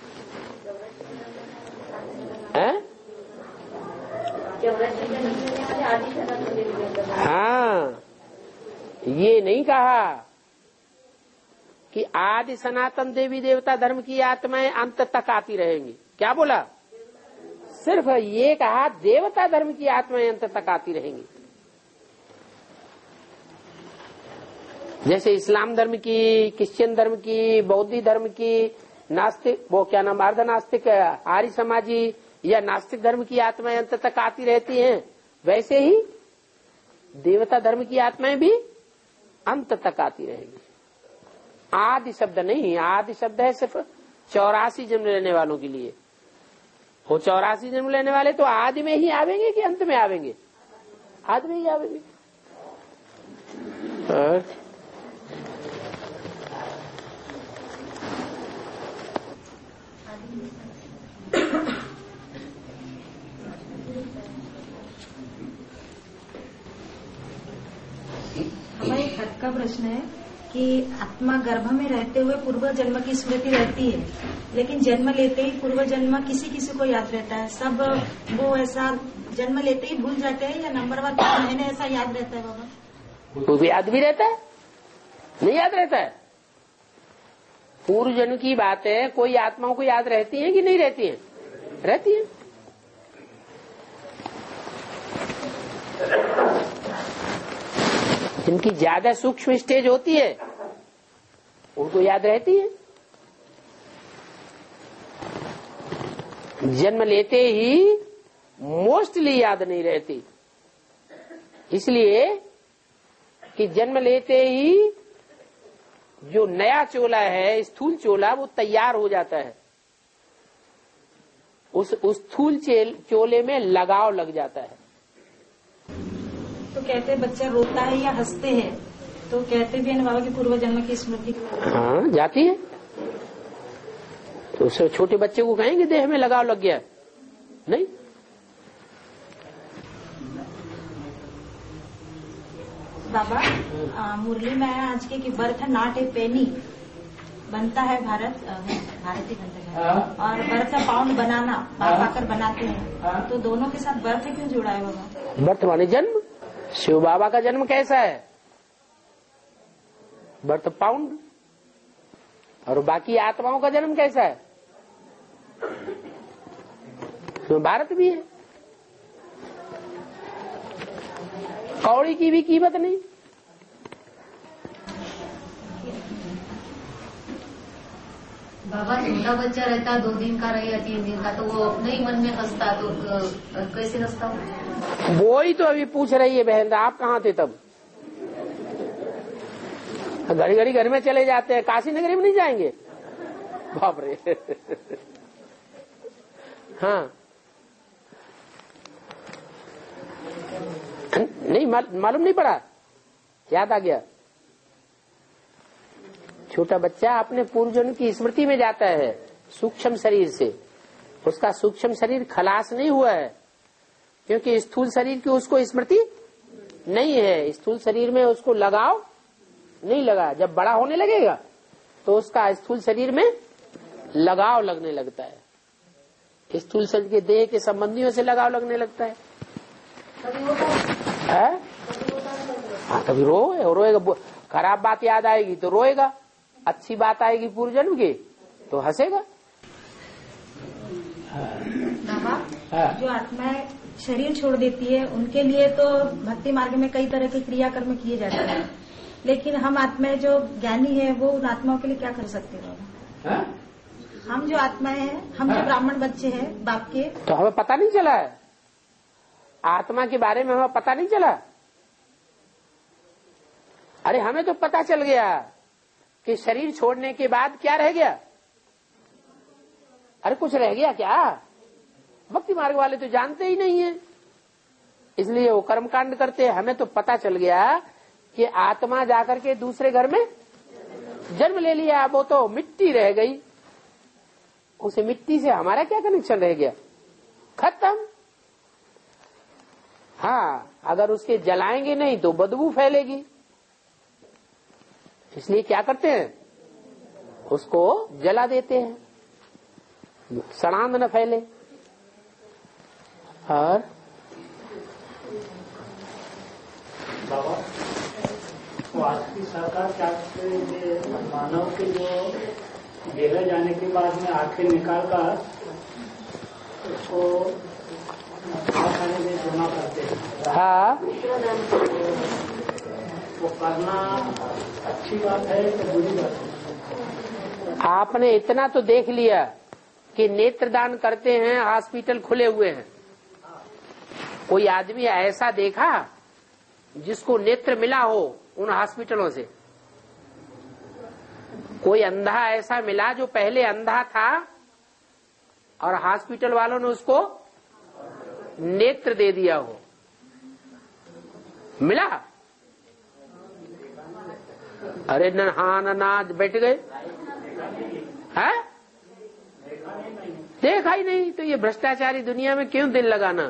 हाँ, ये नहीं कहा कि आदि सनातन देवी देवता धर्म की आत्माएं अंत तक आती रहेंगी। क्या बोला? सिर्फ ये कहा देवता धर्म की आत्माएं अंत तक आती रहेंगी। जैसे इस्लाम धर्म की, क्रिश्चियन धर्म की, बौद्ध धर्म की, नास्तिक, वो क्या नाम, अर्ध नास्तिक, आर्य समाजी या नास्तिक धर्म की आत्माएं अंत तक आती रहती हैं, वैसे ही देवता धर्म की आत्माएं भी अंत तक आती रहेंगी। आदि शब्द नहीं, आदि शब्द है सिर्फ 84 जन्म लेने वालों के लिए। वो 84 जन्म लेने वाले तो आदि में ही आवेंगे कि अंत में आवेंगे? आदि में ही आवेंगे। हमारे एक हद का प्रश्न है कि आत्मा गर्भ में रहते हुए पूर्व जन्म की स्मृति रहती है, लेकिन जन्म लेते ही पूर्व जन्म किसी किसी को याद रहता है। सब वो ऐसा जन्म लेते ही भूल जाते हैं या नंबरवार महीने ऐसा याद रहता है? बाबा वो भी याद भी रहता है, नहीं याद रहता है? पूर्व जन्म की बात है, कोई आत्माओं को याद रहती है कि नहीं रहती है? रहती है। जिनकी ज्यादा सूक्ष्म स्टेज होती है उनको याद रहती है। जन्म लेते ही मोस्टली याद नहीं रहती, इसलिए कि जन्म लेते ही जो नया चोला है, स्थूल चोला, वो तैयार हो जाता है। उस स्थूल चोले में लगाव लग जाता है। तो कहते हैं बच्चा रोता है या हंसते हैं तो कहते भी है बाबा की पूर्व जन्म की स्मृति। हाँ, जाती है। तो उससे छोटे बच्चे को कहेंगे देह में लगाव लग गया? नहीं। बाबा मुरली में आया आज के कि बर्थ नॉट ए पेनी बनता है, भारत ही बनता है, और बर्थ पाउंड बनाना पाकर बनाते हैं, तो दोनों के साथ बर्थ क्यों जुड़ा है बाबा? बर्थ माने जन्म। शिव बाबा का जन्म कैसा है? Birth pound. और बाकी आत्माओं का जन्म कैसा है? तो भारत भी है। कौड़ी की भी कीमत नहीं। बाबा छोटा बच्चा रहता 2 दिन का रहे या 3 दिन का, तो वो अपने ही मन में हंसता, तो कैसे हंसता? वो ही तो अभी पूछ रही है बहन, आप कहाँ थे तब? घड़ी घड़ी घर में चले जाते हैं, काशी नगरी में नहीं जाएंगे? बाप रे। हाँ, नहीं मालूम नहीं पड़ा, याद आ गया। छोटा बच्चा अपने पूर्वजन्म की स्मृति में जाता है सूक्ष्म शरीर से। उसका सूक्ष्म शरीर खलास नहीं हुआ है, क्योंकि स्थूल शरीर की उसको स्मृति नहीं है। स्थूल शरीर में उसको लगाव नहीं लगा। जब बड़ा होने लगेगा तो उसका स्थूल शरीर में लगाव लगने लगता है, स्थूल शरीर के देह के संबंधियों से लगाव लगने लगता है। हाँ, कभी रोएगा, खराब बात याद आएगी तो रोएगा, अच्छी बात आएगी पूर्व जन्म की तो हंसेगा। बाबा, जो आत्माएं शरीर छोड़ देती है उनके लिए तो भक्ति मार्ग में कई तरह के क्रियाकर्म किए जाते हैं, लेकिन हम आत्माएं जो ज्ञानी है वो उन आत्माओं के लिए क्या कर सकते हैं बाबा? हम जो आत्माएं हैं, हम जो ब्राह्मण बच्चे हैं बाप के, तो हमें पता नहीं चला है आत्मा के बारे में, हमें पता नहीं चला। अरे हमें तो पता चल गया कि शरीर छोड़ने के बाद क्या रह गया। अरे कुछ रह गया क्या? भक्ति मार्ग वाले तो जानते ही नहीं है, इसलिए वो कर्मकांड करते हैं। हमें तो पता चल गया कि आत्मा जाकर के दूसरे घर में जन्म ले लिया, वो तो मिट्टी रह गई, उसे मिट्टी से हमारा क्या कनेक्शन रह गया? खत्म। हाँ, अगर उसके जलाएंगे नहीं तो बदबू फैलेगी, इसलिए क्या करते हैं, उसको जला देते हैं, सड़ांध न फैले। और बाबा, तो आज की सरकार क्या मानव के जो देह जाने के बाद में आखिर निकाल कर उसको खाने में जमा करते हैं। हाँ, वो करना अच्छी बात है कि बुरी बात है? आपने इतना तो देख लिया कि नेत्रदान करते हैं, हॉस्पिटल खुले हुए हैं। कोई आदमी ऐसा देखा जिसको नेत्र मिला हो उन हॉस्पिटलों से? कोई अंधा ऐसा मिला जो पहले अंधा था और हॉस्पिटल वालों ने उसको नेत्र दे दिया हो? मिला? अरे नाच बैठ गए हैं? देखा ही नहीं तो ये भ्रष्टाचारी दुनिया में क्यों दिल लगाना?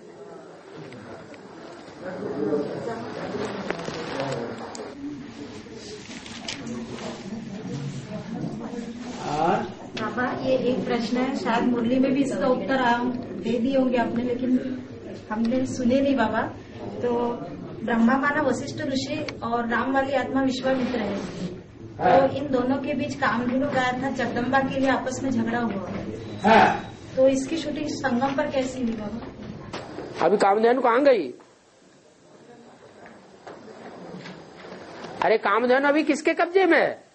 बाबा, ये एक प्रश्न है, शायद मुरली में भी इसका उत्तर दे दिए होंगे आपने, लेकिन हमने सुने नहीं बाबा। तो ब्रह्मा माना वशिष्ठ ऋषि और राम वाली आत्मा विश्वामित्र है, तो इन दोनों के बीच कामधेनु गाया था जगदम्बा के लिए, आपस में झगड़ा हुआ, तो इसकी शूटिंग संगम पर कैसी हुई बाबा? अभी कामधेनु कहाँ गई? अरे कामधेनु अभी किसके कब्जे में है?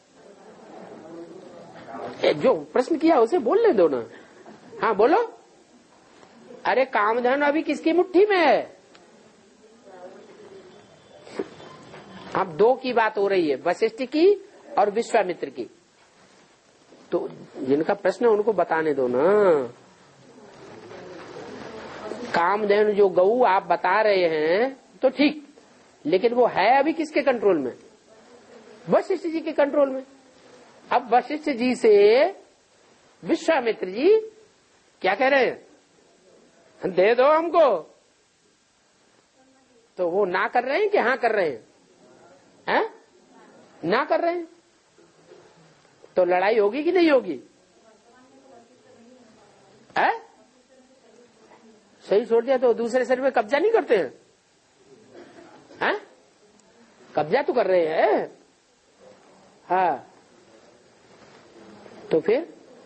जो प्रश्न किया उसे बोलने दो ना। हाँ बोलो। अरे कामधेनु अभी किसकी मुट्ठी में है? अब दो की बात हो रही है, वशिष्ठ की और विश्वामित्र की। तो जिनका प्रश्न है उनको बताने दो ना। कामधेनु जो गऊ आप बता रहे हैं तो ठीक, लेकिन वो है अभी किसके कंट्रोल में? वशिष्ठ जी के कंट्रोल में। अब वशिष्ठ जी से विश्वामित्र जी क्या कह रहे हैं? दे दो हमको। तो वो ना कर रहे हैं कि हाँ कर रहे हैं? हैं? ना कर रहे हैं। तो लड़ाई होगी कि नहीं होगी? है? सही छोड़ दिया तो दूसरे शरीर में कब्जा नहीं करते हैं? हैं? कब्जा तो कर रहे हैं। हाँ, तो फिर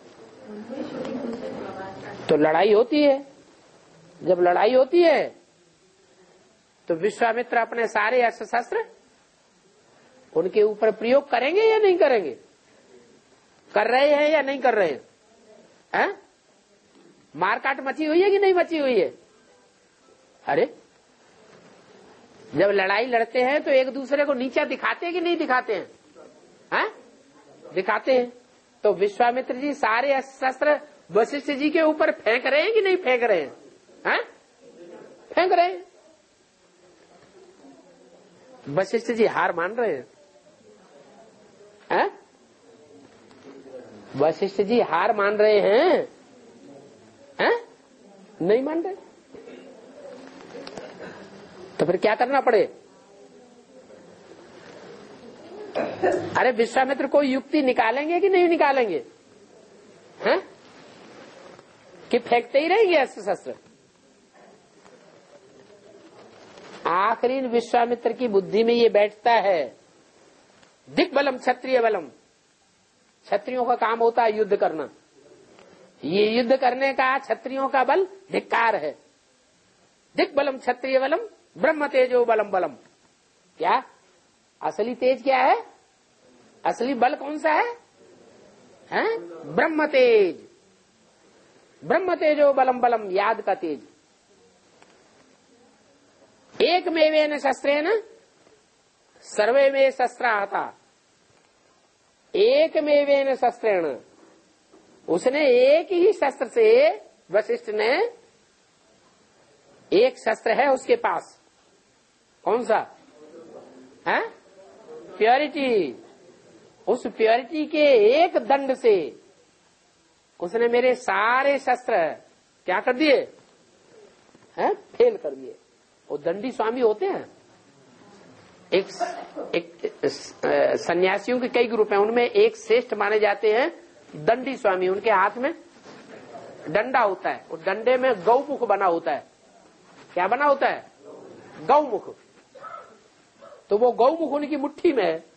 तो लड़ाई होती है। जब लड़ाई होती है तो विश्वामित्र अपने सारे अस्त्र शस्त्र उनके ऊपर प्रयोग करेंगे या नहीं करेंगे? कर रहे हैं या नहीं कर रहे हैं? हैं? मारकाट मची हुई है कि नहीं मची हुई है? अरे जब लड़ाई लड़ते हैं तो एक दूसरे को नीचा दिखाते हैं कि नहीं दिखाते हैं? हैं? दिखाते हैं। तो विश्वामित्र जी सारे शस्त्र वशिष्ठ जी के ऊपर फेंक रहे हैं कि नहीं फेंक रहे हैं? हैं? फेंक रहे हैं। वशिष्ठ जी हार मान रहे हैं? हैं? वशिष्ठ जी हार मान रहे हैं? हैं? नहीं मान रहे। तो फिर क्या करना पड़े? अरे विश्वामित्र कोई युक्ति निकालेंगे कि नहीं निकालेंगे? हैं? कि फेंकते ही रहेंगे अस्त्र शस्त्र? आखिरी विश्वामित्र की बुद्धि में ये बैठता है, दिग्बलम क्षत्रिय बलम। क्षत्रियों का काम होता है युद्ध करना। ये युद्ध करने का क्षत्रियों का बल धिक्कार है। दिग्बलम क्षत्रिय बलम ब्रह्म तेजो बलम बलम। क्या असली तेज क्या है? असली बल कौन सा है? हैं? ब्रह्म तेज। ब्रह्म तेजो बलम बलम, याद का तेज। एक मेवेन शस्त्रेण सर्वे में शस्त्राहता। एक मेवेन शस्त्रेण, उसने एक ही शस्त्र से, वशिष्ठ ने एक शस्त्र है उसके पास। कौन सा है? प्योरिटी। उस प्योरिटी के एक दंड से उसने मेरे सारे शस्त्र क्या कर दिए? हैं? फेल कर दिए। वो दंडी स्वामी होते हैं। एक सन्यासियों के कई ग्रुप हैं, उनमें एक श्रेष्ठ माने जाते हैं दंडी स्वामी। उनके हाथ में डंडा होता है, उस डंडे में गौमुख बना होता है। क्या बना होता है? गौमुख। तो वो गौमुख उनकी मुट्ठी में है।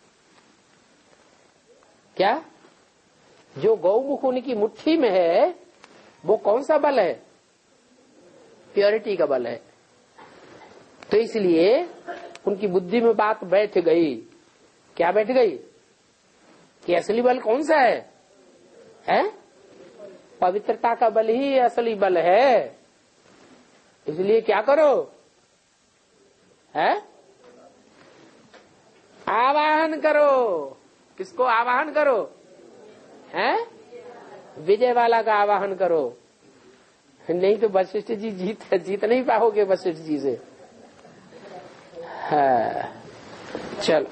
क्या? जो गौमुख उनकी मुट्ठी में है वो कौन सा बल है? प्योरिटी का बल है। तो इसलिए उनकी बुद्धि में बात बैठ गई। क्या बैठ गई? कि असली बल कौन सा है? हैं? पवित्रता का बल ही असली बल है। इसलिए क्या करो? है? आवाहन करो। किसको आवाहन करो? हैं? विजय वाला का आवाहन करो। नहीं तो वशिष्ठ जी जीत नहीं पाओगे वशिष्ठ जी से। हाँ, चलो।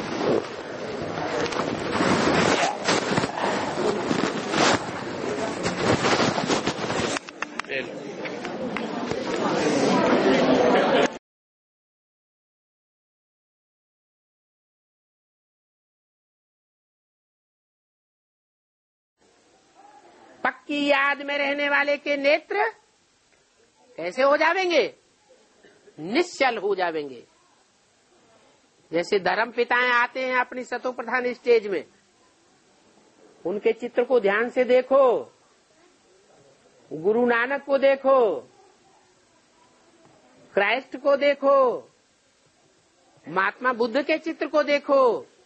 पक्की याद में रहने वाले के नेत्र कैसे हो जावेंगे? निश्चल हो जावेंगे। जैसे धर्म पिताएं आते हैं अपनी सतो प्रधान स्टेज में, उनके चित्र को ध्यान से देखो। गुरु नानक को देखो, क्राइस्ट को देखो, महात्मा बुद्ध के चित्र को देखो।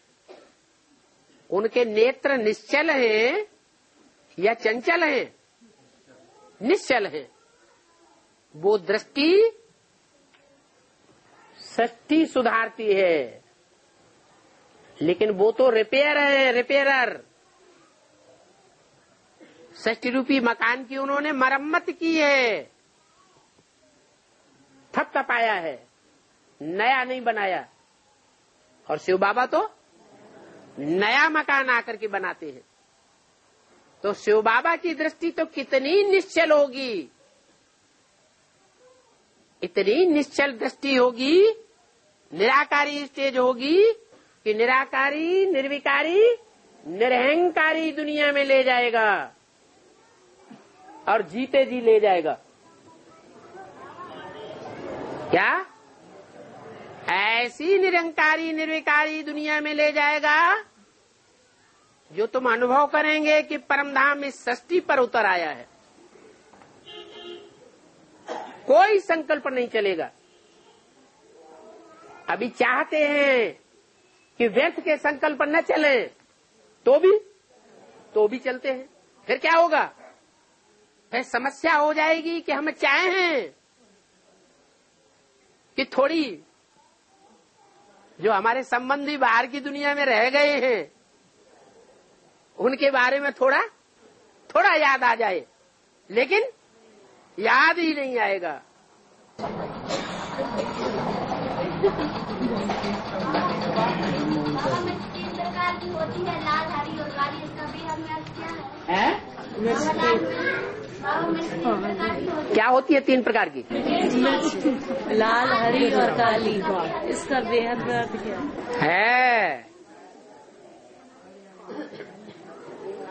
उनके नेत्र निश्चल हैं या चंचल हैं? निश्चल हैं। वो दृष्टि सृष्टि सुधारती है, लेकिन वो तो रिपेयर है, रिपेयरर। सृष्टि रूपी मकान की उन्होंने मरम्मत की है, थपथपाया है, नया नहीं बनाया। और शिव बाबा तो नया मकान आकर के बनाते हैं। तो शिव बाबा की दृष्टि तो कितनी निश्चल होगी, इतनी निश्चल दृष्टि होगी, निराकारी स्टेज होगी कि निराकारी, निर्विकारी, निरहंकारी दुनिया में ले जाएगा और जीते जी ले जाएगा। क्या? ऐसी निरंकारी निर्विकारी दुनिया में ले जाएगा जो तुम अनुभव करेंगे कि परमधाम इस सृष्टि पर उतर आया है। कोई संकल्प नहीं चलेगा। अभी चाहते हैं कि व्यर्थ के संकल्प न चले, तो भी चलते हैं। फिर क्या होगा? फिर समस्या हो जाएगी कि हम चाहें कि थोड़ी जो हमारे संबंधी बाहर की दुनिया में रह गए हैं उनके बारे में थोड़ा याद आ जाए, लेकिन याद ही नहीं आएगा। होती है लाल, हरी और काली, इसका भी हमें क्या है? क्या होती है? 3 प्रकार की। लाल, हरी और काली, इसका बेहद अर्थ क्या है?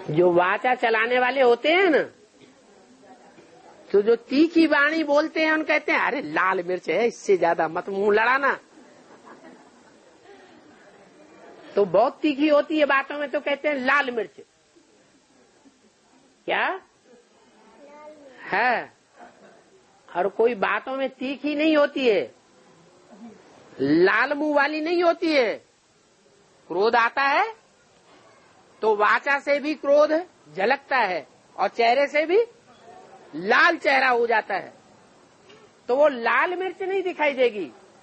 जो वाचा चलाने वाले होते हैं ना, तो जो तीखी वाणी बोलते हैं उन कहते हैं अरे लाल मिर्च है, इससे ज्यादा मत मुंह लड़ाना। तो बहुत तीखी होती है बातों में तो कहते हैं लाल मिर्च। क्या है? और कोई बातों में तीखी नहीं होती है, लाल मुंह वाली नहीं होती है। क्रोध आता है तो वाचा से भी क्रोध झलकता है और चेहरे से भी लाल चेहरा हो जाता है, तो वो लाल मिर्च नहीं दिखाई देगी।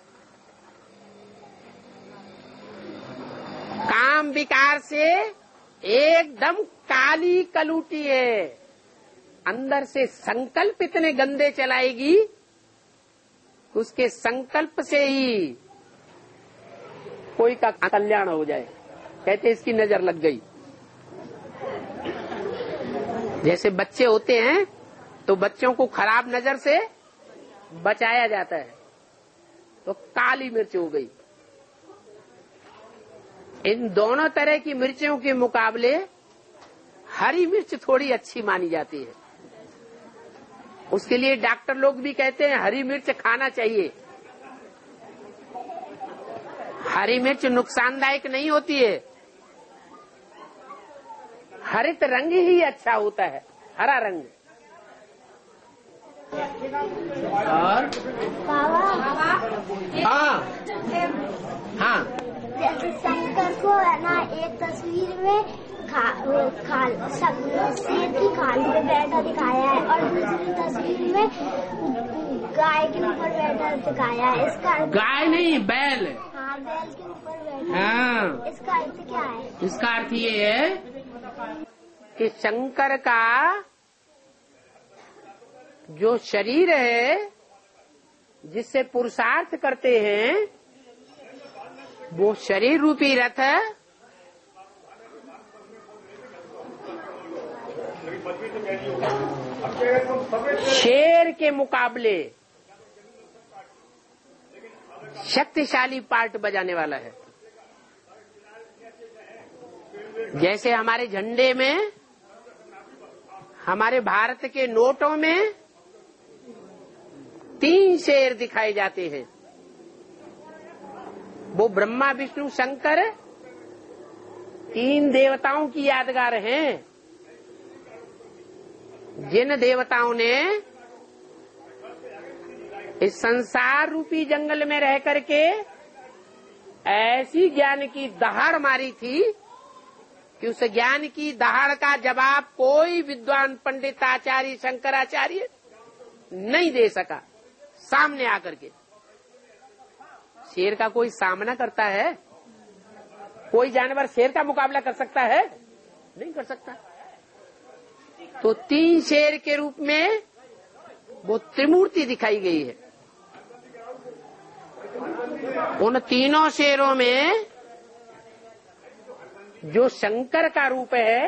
काम विकार से एकदम काली कलूटी है, अंदर से संकल्प इतने गंदे चलाएगी, उसके संकल्प से ही कोई का कल्याण हो जाए। कहते इसकी नजर लग गई। जैसे बच्चे होते हैं तो बच्चों को खराब नजर से बचाया जाता है, तो काली मिर्च हो गई। इन दोनों तरह की मिर्चों के मुकाबले हरी मिर्च थोड़ी अच्छी मानी जाती है। उसके लिए डॉक्टर लोग भी कहते हैं हरी मिर्च खाना चाहिए। हरी मिर्च नुकसानदायक नहीं होती है, हरित रंग ही अच्छा होता है, हरा रंग। और हाँ, जैसे शंकर को है ना, एक तस्वीर में शेर की खाल पे बैठा दिखाया है और दूसरी तस्वीर में गाय के ऊपर बैठा दिखाया है। इसका गाय नहीं, बैल। हाँ, बैल के ऊपर बैठा। हाँ, इसका अर्थ क्या है? इसका अर्थ ये है कि शंकर का जो शरीर है जिससे पुरुषार्थ करते हैं, वो शरीर रूपी रथ शेर के मुकाबले शक्तिशाली पार्ट बजाने वाला है। जैसे हमारे झंडे में, हमारे भारत के नोटों में 3 शेर दिखाए जाते हैं। वो ब्रह्मा विष्णु शंकर 3 देवताओं की यादगार हैं, जिन देवताओं ने इस संसार रूपी जंगल में रह करके ऐसी ज्ञान की दहाड़ मारी थी कि उस ज्ञान की दहाड़ का जवाब कोई विद्वान पंडित आचार्य शंकराचार्य नहीं दे सका सामने आकर के। शेर का कोई सामना करता है? कोई जानवर शेर का मुकाबला कर सकता है? नहीं कर सकता। तो 3 शेर के रूप में वो त्रिमूर्ति दिखाई गई है। उन तीनों शेरों में जो शंकर का रूप है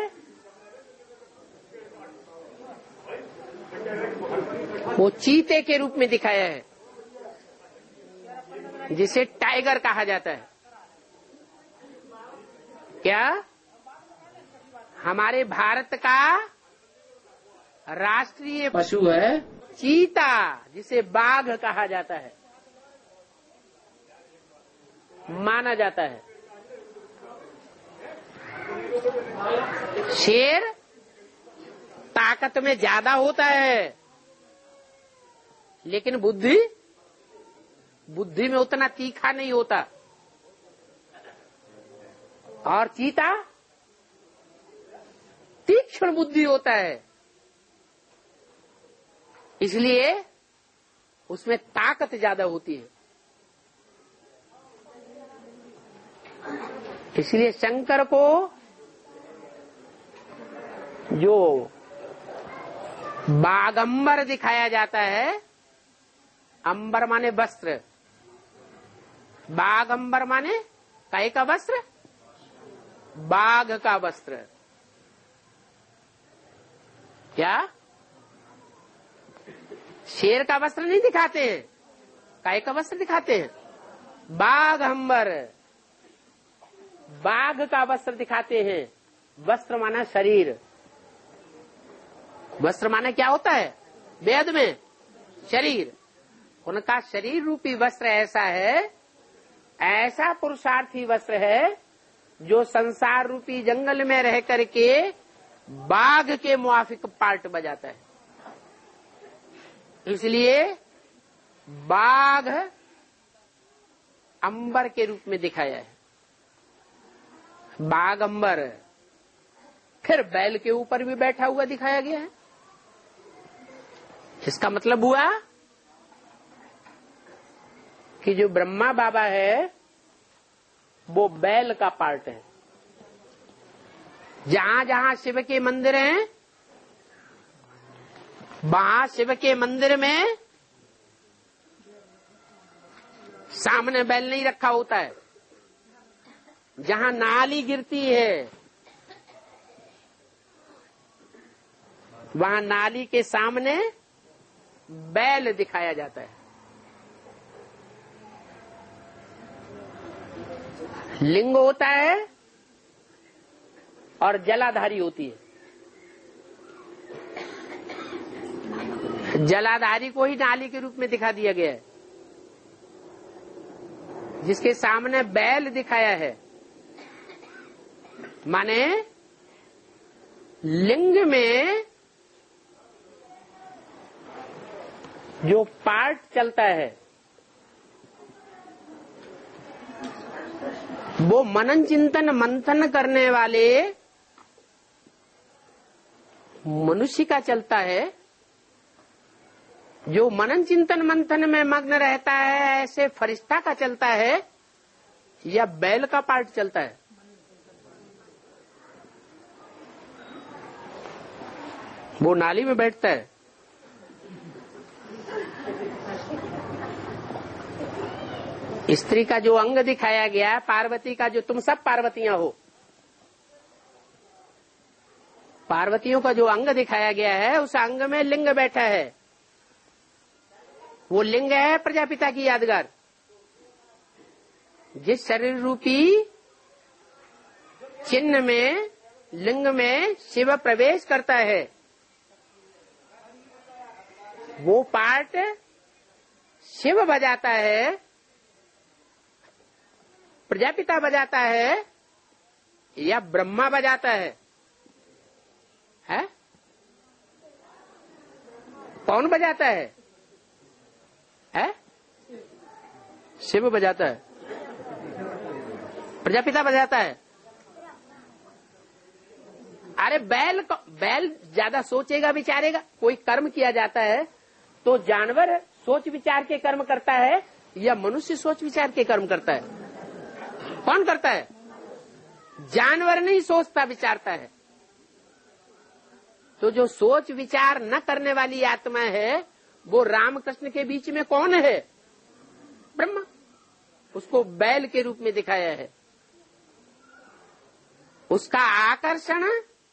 वो चीते के रूप में दिखाया है, जिसे टाइगर कहा जाता है। क्या हमारे भारत का राष्ट्रीय पशु है चीता, जिसे बाघ कहा जाता है, माना जाता है। शेर ताकत में ज्यादा होता है, लेकिन बुद्धि में उतना तीखा नहीं होता। और चीता तीक्ष्ण बुद्धि होता है, इसलिए उसमें ताकत ज्यादा होती है। इसलिए शंकर को जो बागंबर दिखाया जाता है, अंबर माने वस्त्र, बागंबर माने काय का वस्त्र? बाघ का वस्त्र। क्या शेर का वस्त्र नहीं दिखाते हैं, काय का वस्त्र दिखाते हैं? बाघ अंबर, बाघ का वस्त्र दिखाते हैं। वस्त्र माना शरीर। वस्त्र माना क्या होता है वेद में? शरीर। उनका शरीर रूपी वस्त्र ऐसा है, ऐसा पुरुषार्थी वस्त्र है जो संसार रूपी जंगल में रह करके बाघ के मुआफिक पार्ट बजाता है। इसलिए बाघ अंबर के रूप में दिखाया है, बाघ अंबर। फिर बैल के ऊपर भी बैठा हुआ दिखाया गया है। इसका मतलब हुआ कि जो ब्रह्मा बाबा है वो बैल का पार्ट है। जहां जहां शिव के मंदिर हैं वहां शिव के मंदिर में सामने बैल नहीं रखा होता है। जहां नाली गिरती है वहां नाली के सामने बैल दिखाया जाता है। लिंग होता है और जलाधारी होती है। जलाधारी को ही नाली के रूप में दिखा दिया गया है, जिसके सामने बैल दिखाया है। माने लिंग में जो पार्ट चलता है वो मनन चिंतन मंथन करने वाले मनुष्य का चलता है। जो मनन चिंतन मंथन में मग्न रहता है ऐसे फरिश्ता का चलता है या बैल का पार्ट चलता है? वो नाली में बैठता है। स्त्री का जो अंग दिखाया गया है, पार्वती का, जो तुम सब पार्वतियां हो, पार्वतियों का जो अंग दिखाया गया है उस अंग में लिंग बैठा है। वो लिंग है प्रजापिता की यादगार। जिस शरीर रूपी चिन्ह में लिंग में शिव प्रवेश करता है वो पार्ट शिव बजाता है, प्रजापिता बजाता है या ब्रह्मा बजाता है? कौन बजाता है? शिव बजाता है, प्रजापिता बजाता है। अरे बैल ज्यादा सोचेगा विचारेगा। कोई कर्म किया जाता है तो जानवर सोच विचार के कर्म करता है या मनुष्य सोच विचार के कर्म करता है? कौन करता है? जानवर नहीं सोचता विचारता है। तो जो सोच विचार न करने वाली आत्मा है वो रामकृष्ण के बीच में कौन है? ब्रह्मा। उसको बैल के रूप में दिखाया है। उसका आकर्षण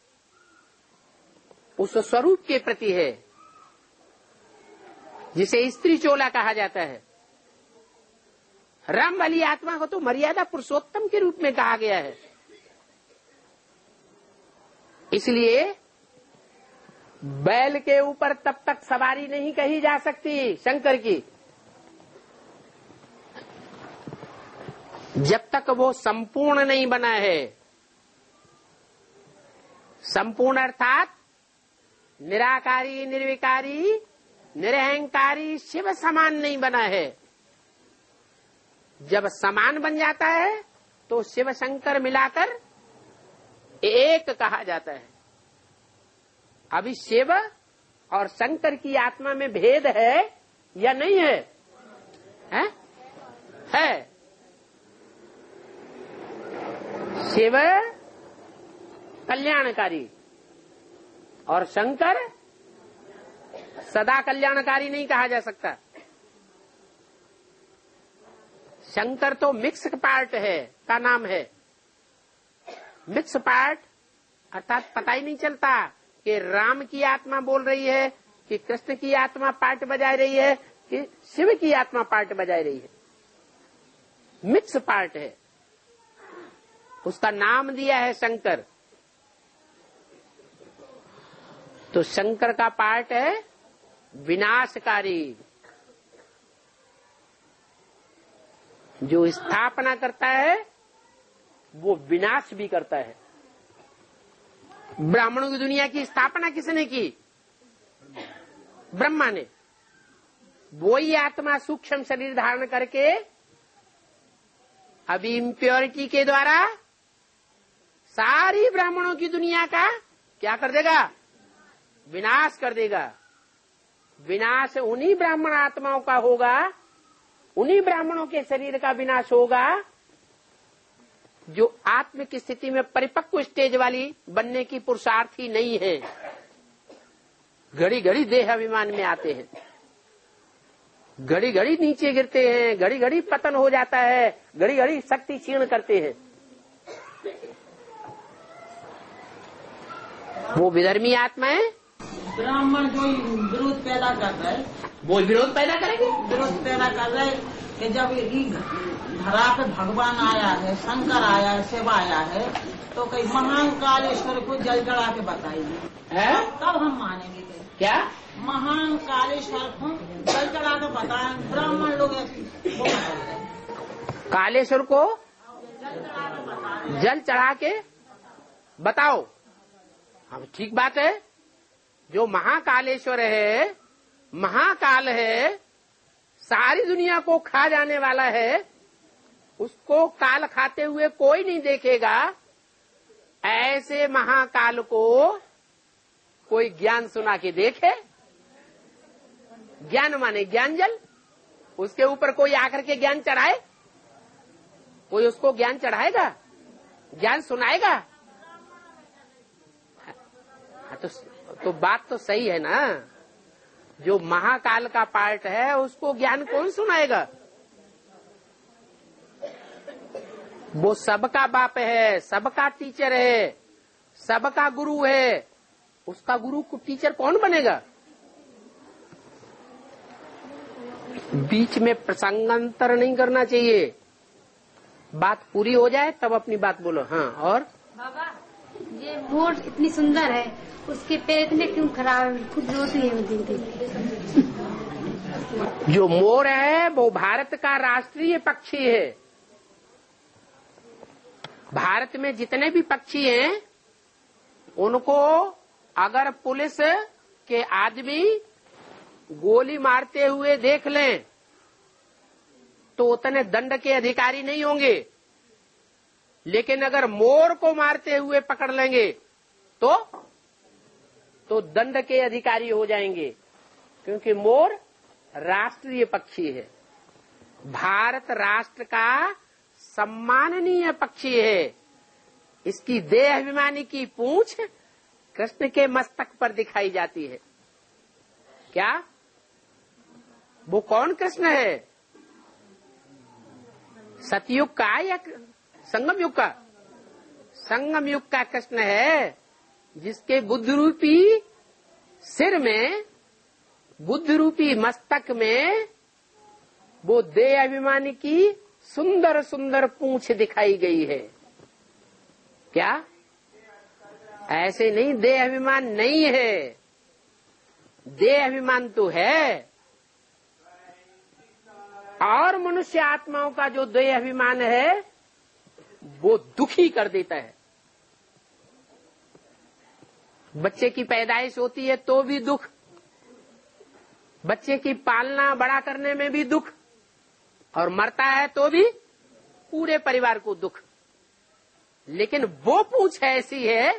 उस स्वरूप के प्रति है जिसे स्त्री चोला कहा जाता है। राम वाली आत्मा को तो मर्यादा पुरुषोत्तम के रूप में कहा गया है। इसलिए बैल के ऊपर तब तक सवारी नहीं कही जा सकती शंकर की जब तक वो संपूर्ण नहीं बना है। संपूर्ण अर्थात निराकारी, निर्विकारी, निरहंकारी शिव समान नहीं बना है। जब समान बन जाता है तो शिव शंकर मिलाकर एक कहा जाता है। अभी शिव और शंकर की आत्मा में भेद है या नहीं है? है। शिव कल्याणकारी और शंकर सदा कल्याणकारी नहीं कहा जा सकता। शंकर तो मिक्स पार्ट है का नाम है। मिक्स पार्ट अर्थात पता ही नहीं चलता कि राम की आत्मा बोल रही है कि कृष्ण की आत्मा पार्ट बजा रही है कि शिव की आत्मा पार्ट बजा रही है। मिक्स पार्ट है। उसका नाम दिया है शंकर। तो शंकर का पार्ट है विनाशकारी। जो स्थापना करता है वो विनाश भी करता है। ब्राह्मणों की दुनिया की स्थापना किसने की? ब्रह्मा ने। वो ही आत्मा सूक्ष्म शरीर धारण करके अभी इम्प्योरिटी के द्वारा सारी ब्राह्मणों की दुनिया का क्या कर देगा? विनाश कर देगा। विनाश उन्हीं ब्राह्मण आत्माओं का होगा, उन्हीं ब्राह्मणों के शरीर का विनाश होगा जो आत्म की स्थिति में परिपक्व स्टेज वाली बनने की पुरुषार्थी नहीं है। घड़ी घड़ी देह अभिमान में आते हैं, घड़ी घड़ी नीचे गिरते हैं, घड़ी घड़ी पतन हो जाता है, घड़ी घड़ी शक्ति क्षीण करते हैं। वो विधर्मी आत्माएं ब्राह्मण जो विरोध पैदा कर रहे, वो विरोध पैदा करेंगे। विरोध पैदा कर रहे कि जब धरा पे भगवान आया है, शंकर आया है, शिव आया है, तो कई महान कालेश्वर को जल चढ़ा के बताइए, तब हम मानेंगे। क्या महान कालेश्वर को जल चढ़ा के बताएं? ब्राह्मण लोग कालेश्वर को जल चढ़ा के बताओ। हाँ ठीक बात है। जो महाकालेश्वर है, महाकाल है, सारी दुनिया को खा जाने वाला है, उसको काल खाते हुए कोई नहीं देखेगा। ऐसे महाकाल को कोई ज्ञान सुना के देखे? ज्ञान माने ज्ञान जल, उसके ऊपर कोई आकर के ज्ञान चढ़ाए? कोई उसको ज्ञान चढ़ाएगा? ज्ञान सुनाएगा? तो बात तो सही है ना। जो महाकाल का पार्ट है उसको ज्ञान कौन सुनाएगा? वो सबका बाप है, सबका टीचर है, सबका गुरु है। उसका गुरु को टीचर कौन बनेगा? बीच में प्रसंगांतर नहीं करना चाहिए। बात पूरी हो जाए तब अपनी बात बोलो। हाँ। और बाबा, ये मोर इतनी सुंदर है, उसके पैर इतने क्यों खराब? खुद रोती है वो देख देख। जो मोर है वो भारत का राष्ट्रीय पक्षी है। भारत में जितने भी पक्षी हैं उनको अगर पुलिस के आदमी गोली मारते हुए देख लें तो उतने दंड के अधिकारी नहीं होंगे, लेकिन अगर मोर को मारते हुए पकड़ लेंगे तो दंड के अधिकारी हो जाएंगे, क्योंकि मोर राष्ट्रीय पक्षी है। भारत राष्ट्र का सम्माननीय पक्षी है। इसकी देह अभिमानी की पूंछ कृष्ण के मस्तक पर दिखाई जाती है। क्या वो कौन कृष्ण है? सतयुग का या संगम युग का? संगम युग का कृष्ण है, जिसके बुद्ध रूपी सिर में, बुद्ध रूपी मस्तक में वो देह अभिमानी की सुंदर सुंदर पूंछ दिखाई गई है। क्या ऐसे नहीं? देह अभिमान नहीं है, देह अभिमान तो है। और मनुष्य आत्माओं का जो देह अभिमान है वो दुखी कर देता है। बच्चे की पैदाइश होती है तो भी दुख, बच्चे की पालना बड़ा करने में भी दुख, और मरता है तो भी पूरे परिवार को दुख। लेकिन वो पूंछ ऐसी है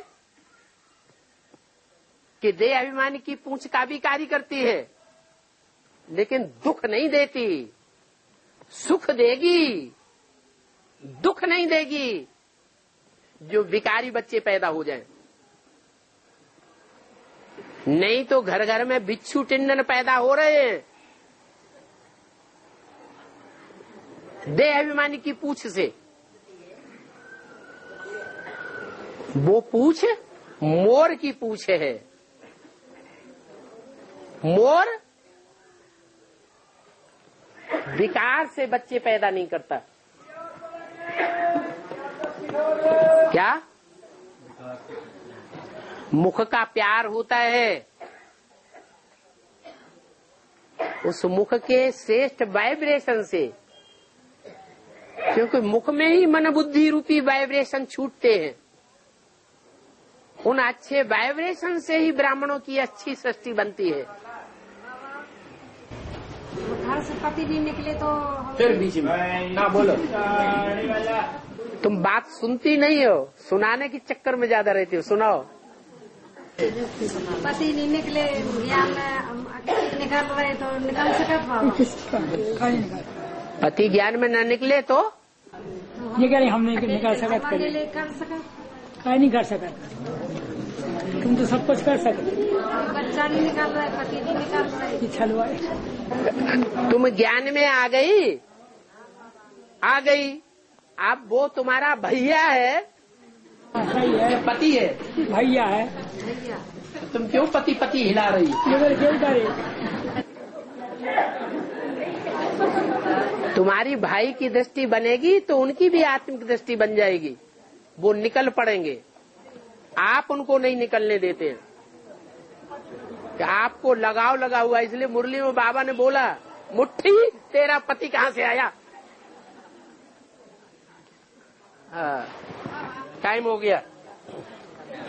कि देह अभिमानी की पूंछ का भी कार्य करती है, लेकिन दुख नहीं देती। सुख देगी, दुख नहीं देगी। जो विकारी बच्चे पैदा हो जाएं, नहीं तो घर घर में बिच्छू टिंडन पैदा हो रहे हैं देह अभिमानी की पूंछ से। वो पूंछ मोर की पूंछ है। मोर विकार से बच्चे पैदा नहीं करता। क्या मुख का प्यार होता है, उस मुख के श्रेष्ठ वाइब्रेशन से, क्योंकि मुख में ही मन बुद्धि रूपी वाइब्रेशन छूटते हैं। उन अच्छे वाइब्रेशन से ही ब्राह्मणों की अच्छी सृष्टि बनती है। घर से पति जी निकले तो फिर बीच में ना बोलो, तुम बात सुनती नहीं हो, सुनाने के चक्कर में ज्यादा रहती हो। सुनाओ। पति नहीं निकले, ज्ञान में निकल रहे तो निकल सकते, पति ज्ञान में न निकले तो ये कह रहे हम नहीं निकाल सकते, क्या नहीं कर सका, तुम तो सब कुछ कर सकते, बच्चा नहीं निकाल रहा है, पति नहीं निकाल रहा है, छलवाए। तुम ज्ञान में आ गई, अब वो तुम्हारा भैया है, पति है, भैया है, तुम क्यों पति पति हिला रही? क्यों करे? तुम्हारी भाई की दृष्टि बनेगी तो उनकी भी आत्मिक दृष्टि बन जाएगी, वो निकल पड़ेंगे। आप उनको नहीं निकलने देते हैं कि आपको लगाव लगा हुआ। इसलिए मुरली में बाबा ने बोला, मुट्ठी तेरा पति कहाँ से आया। टाइम हो गया।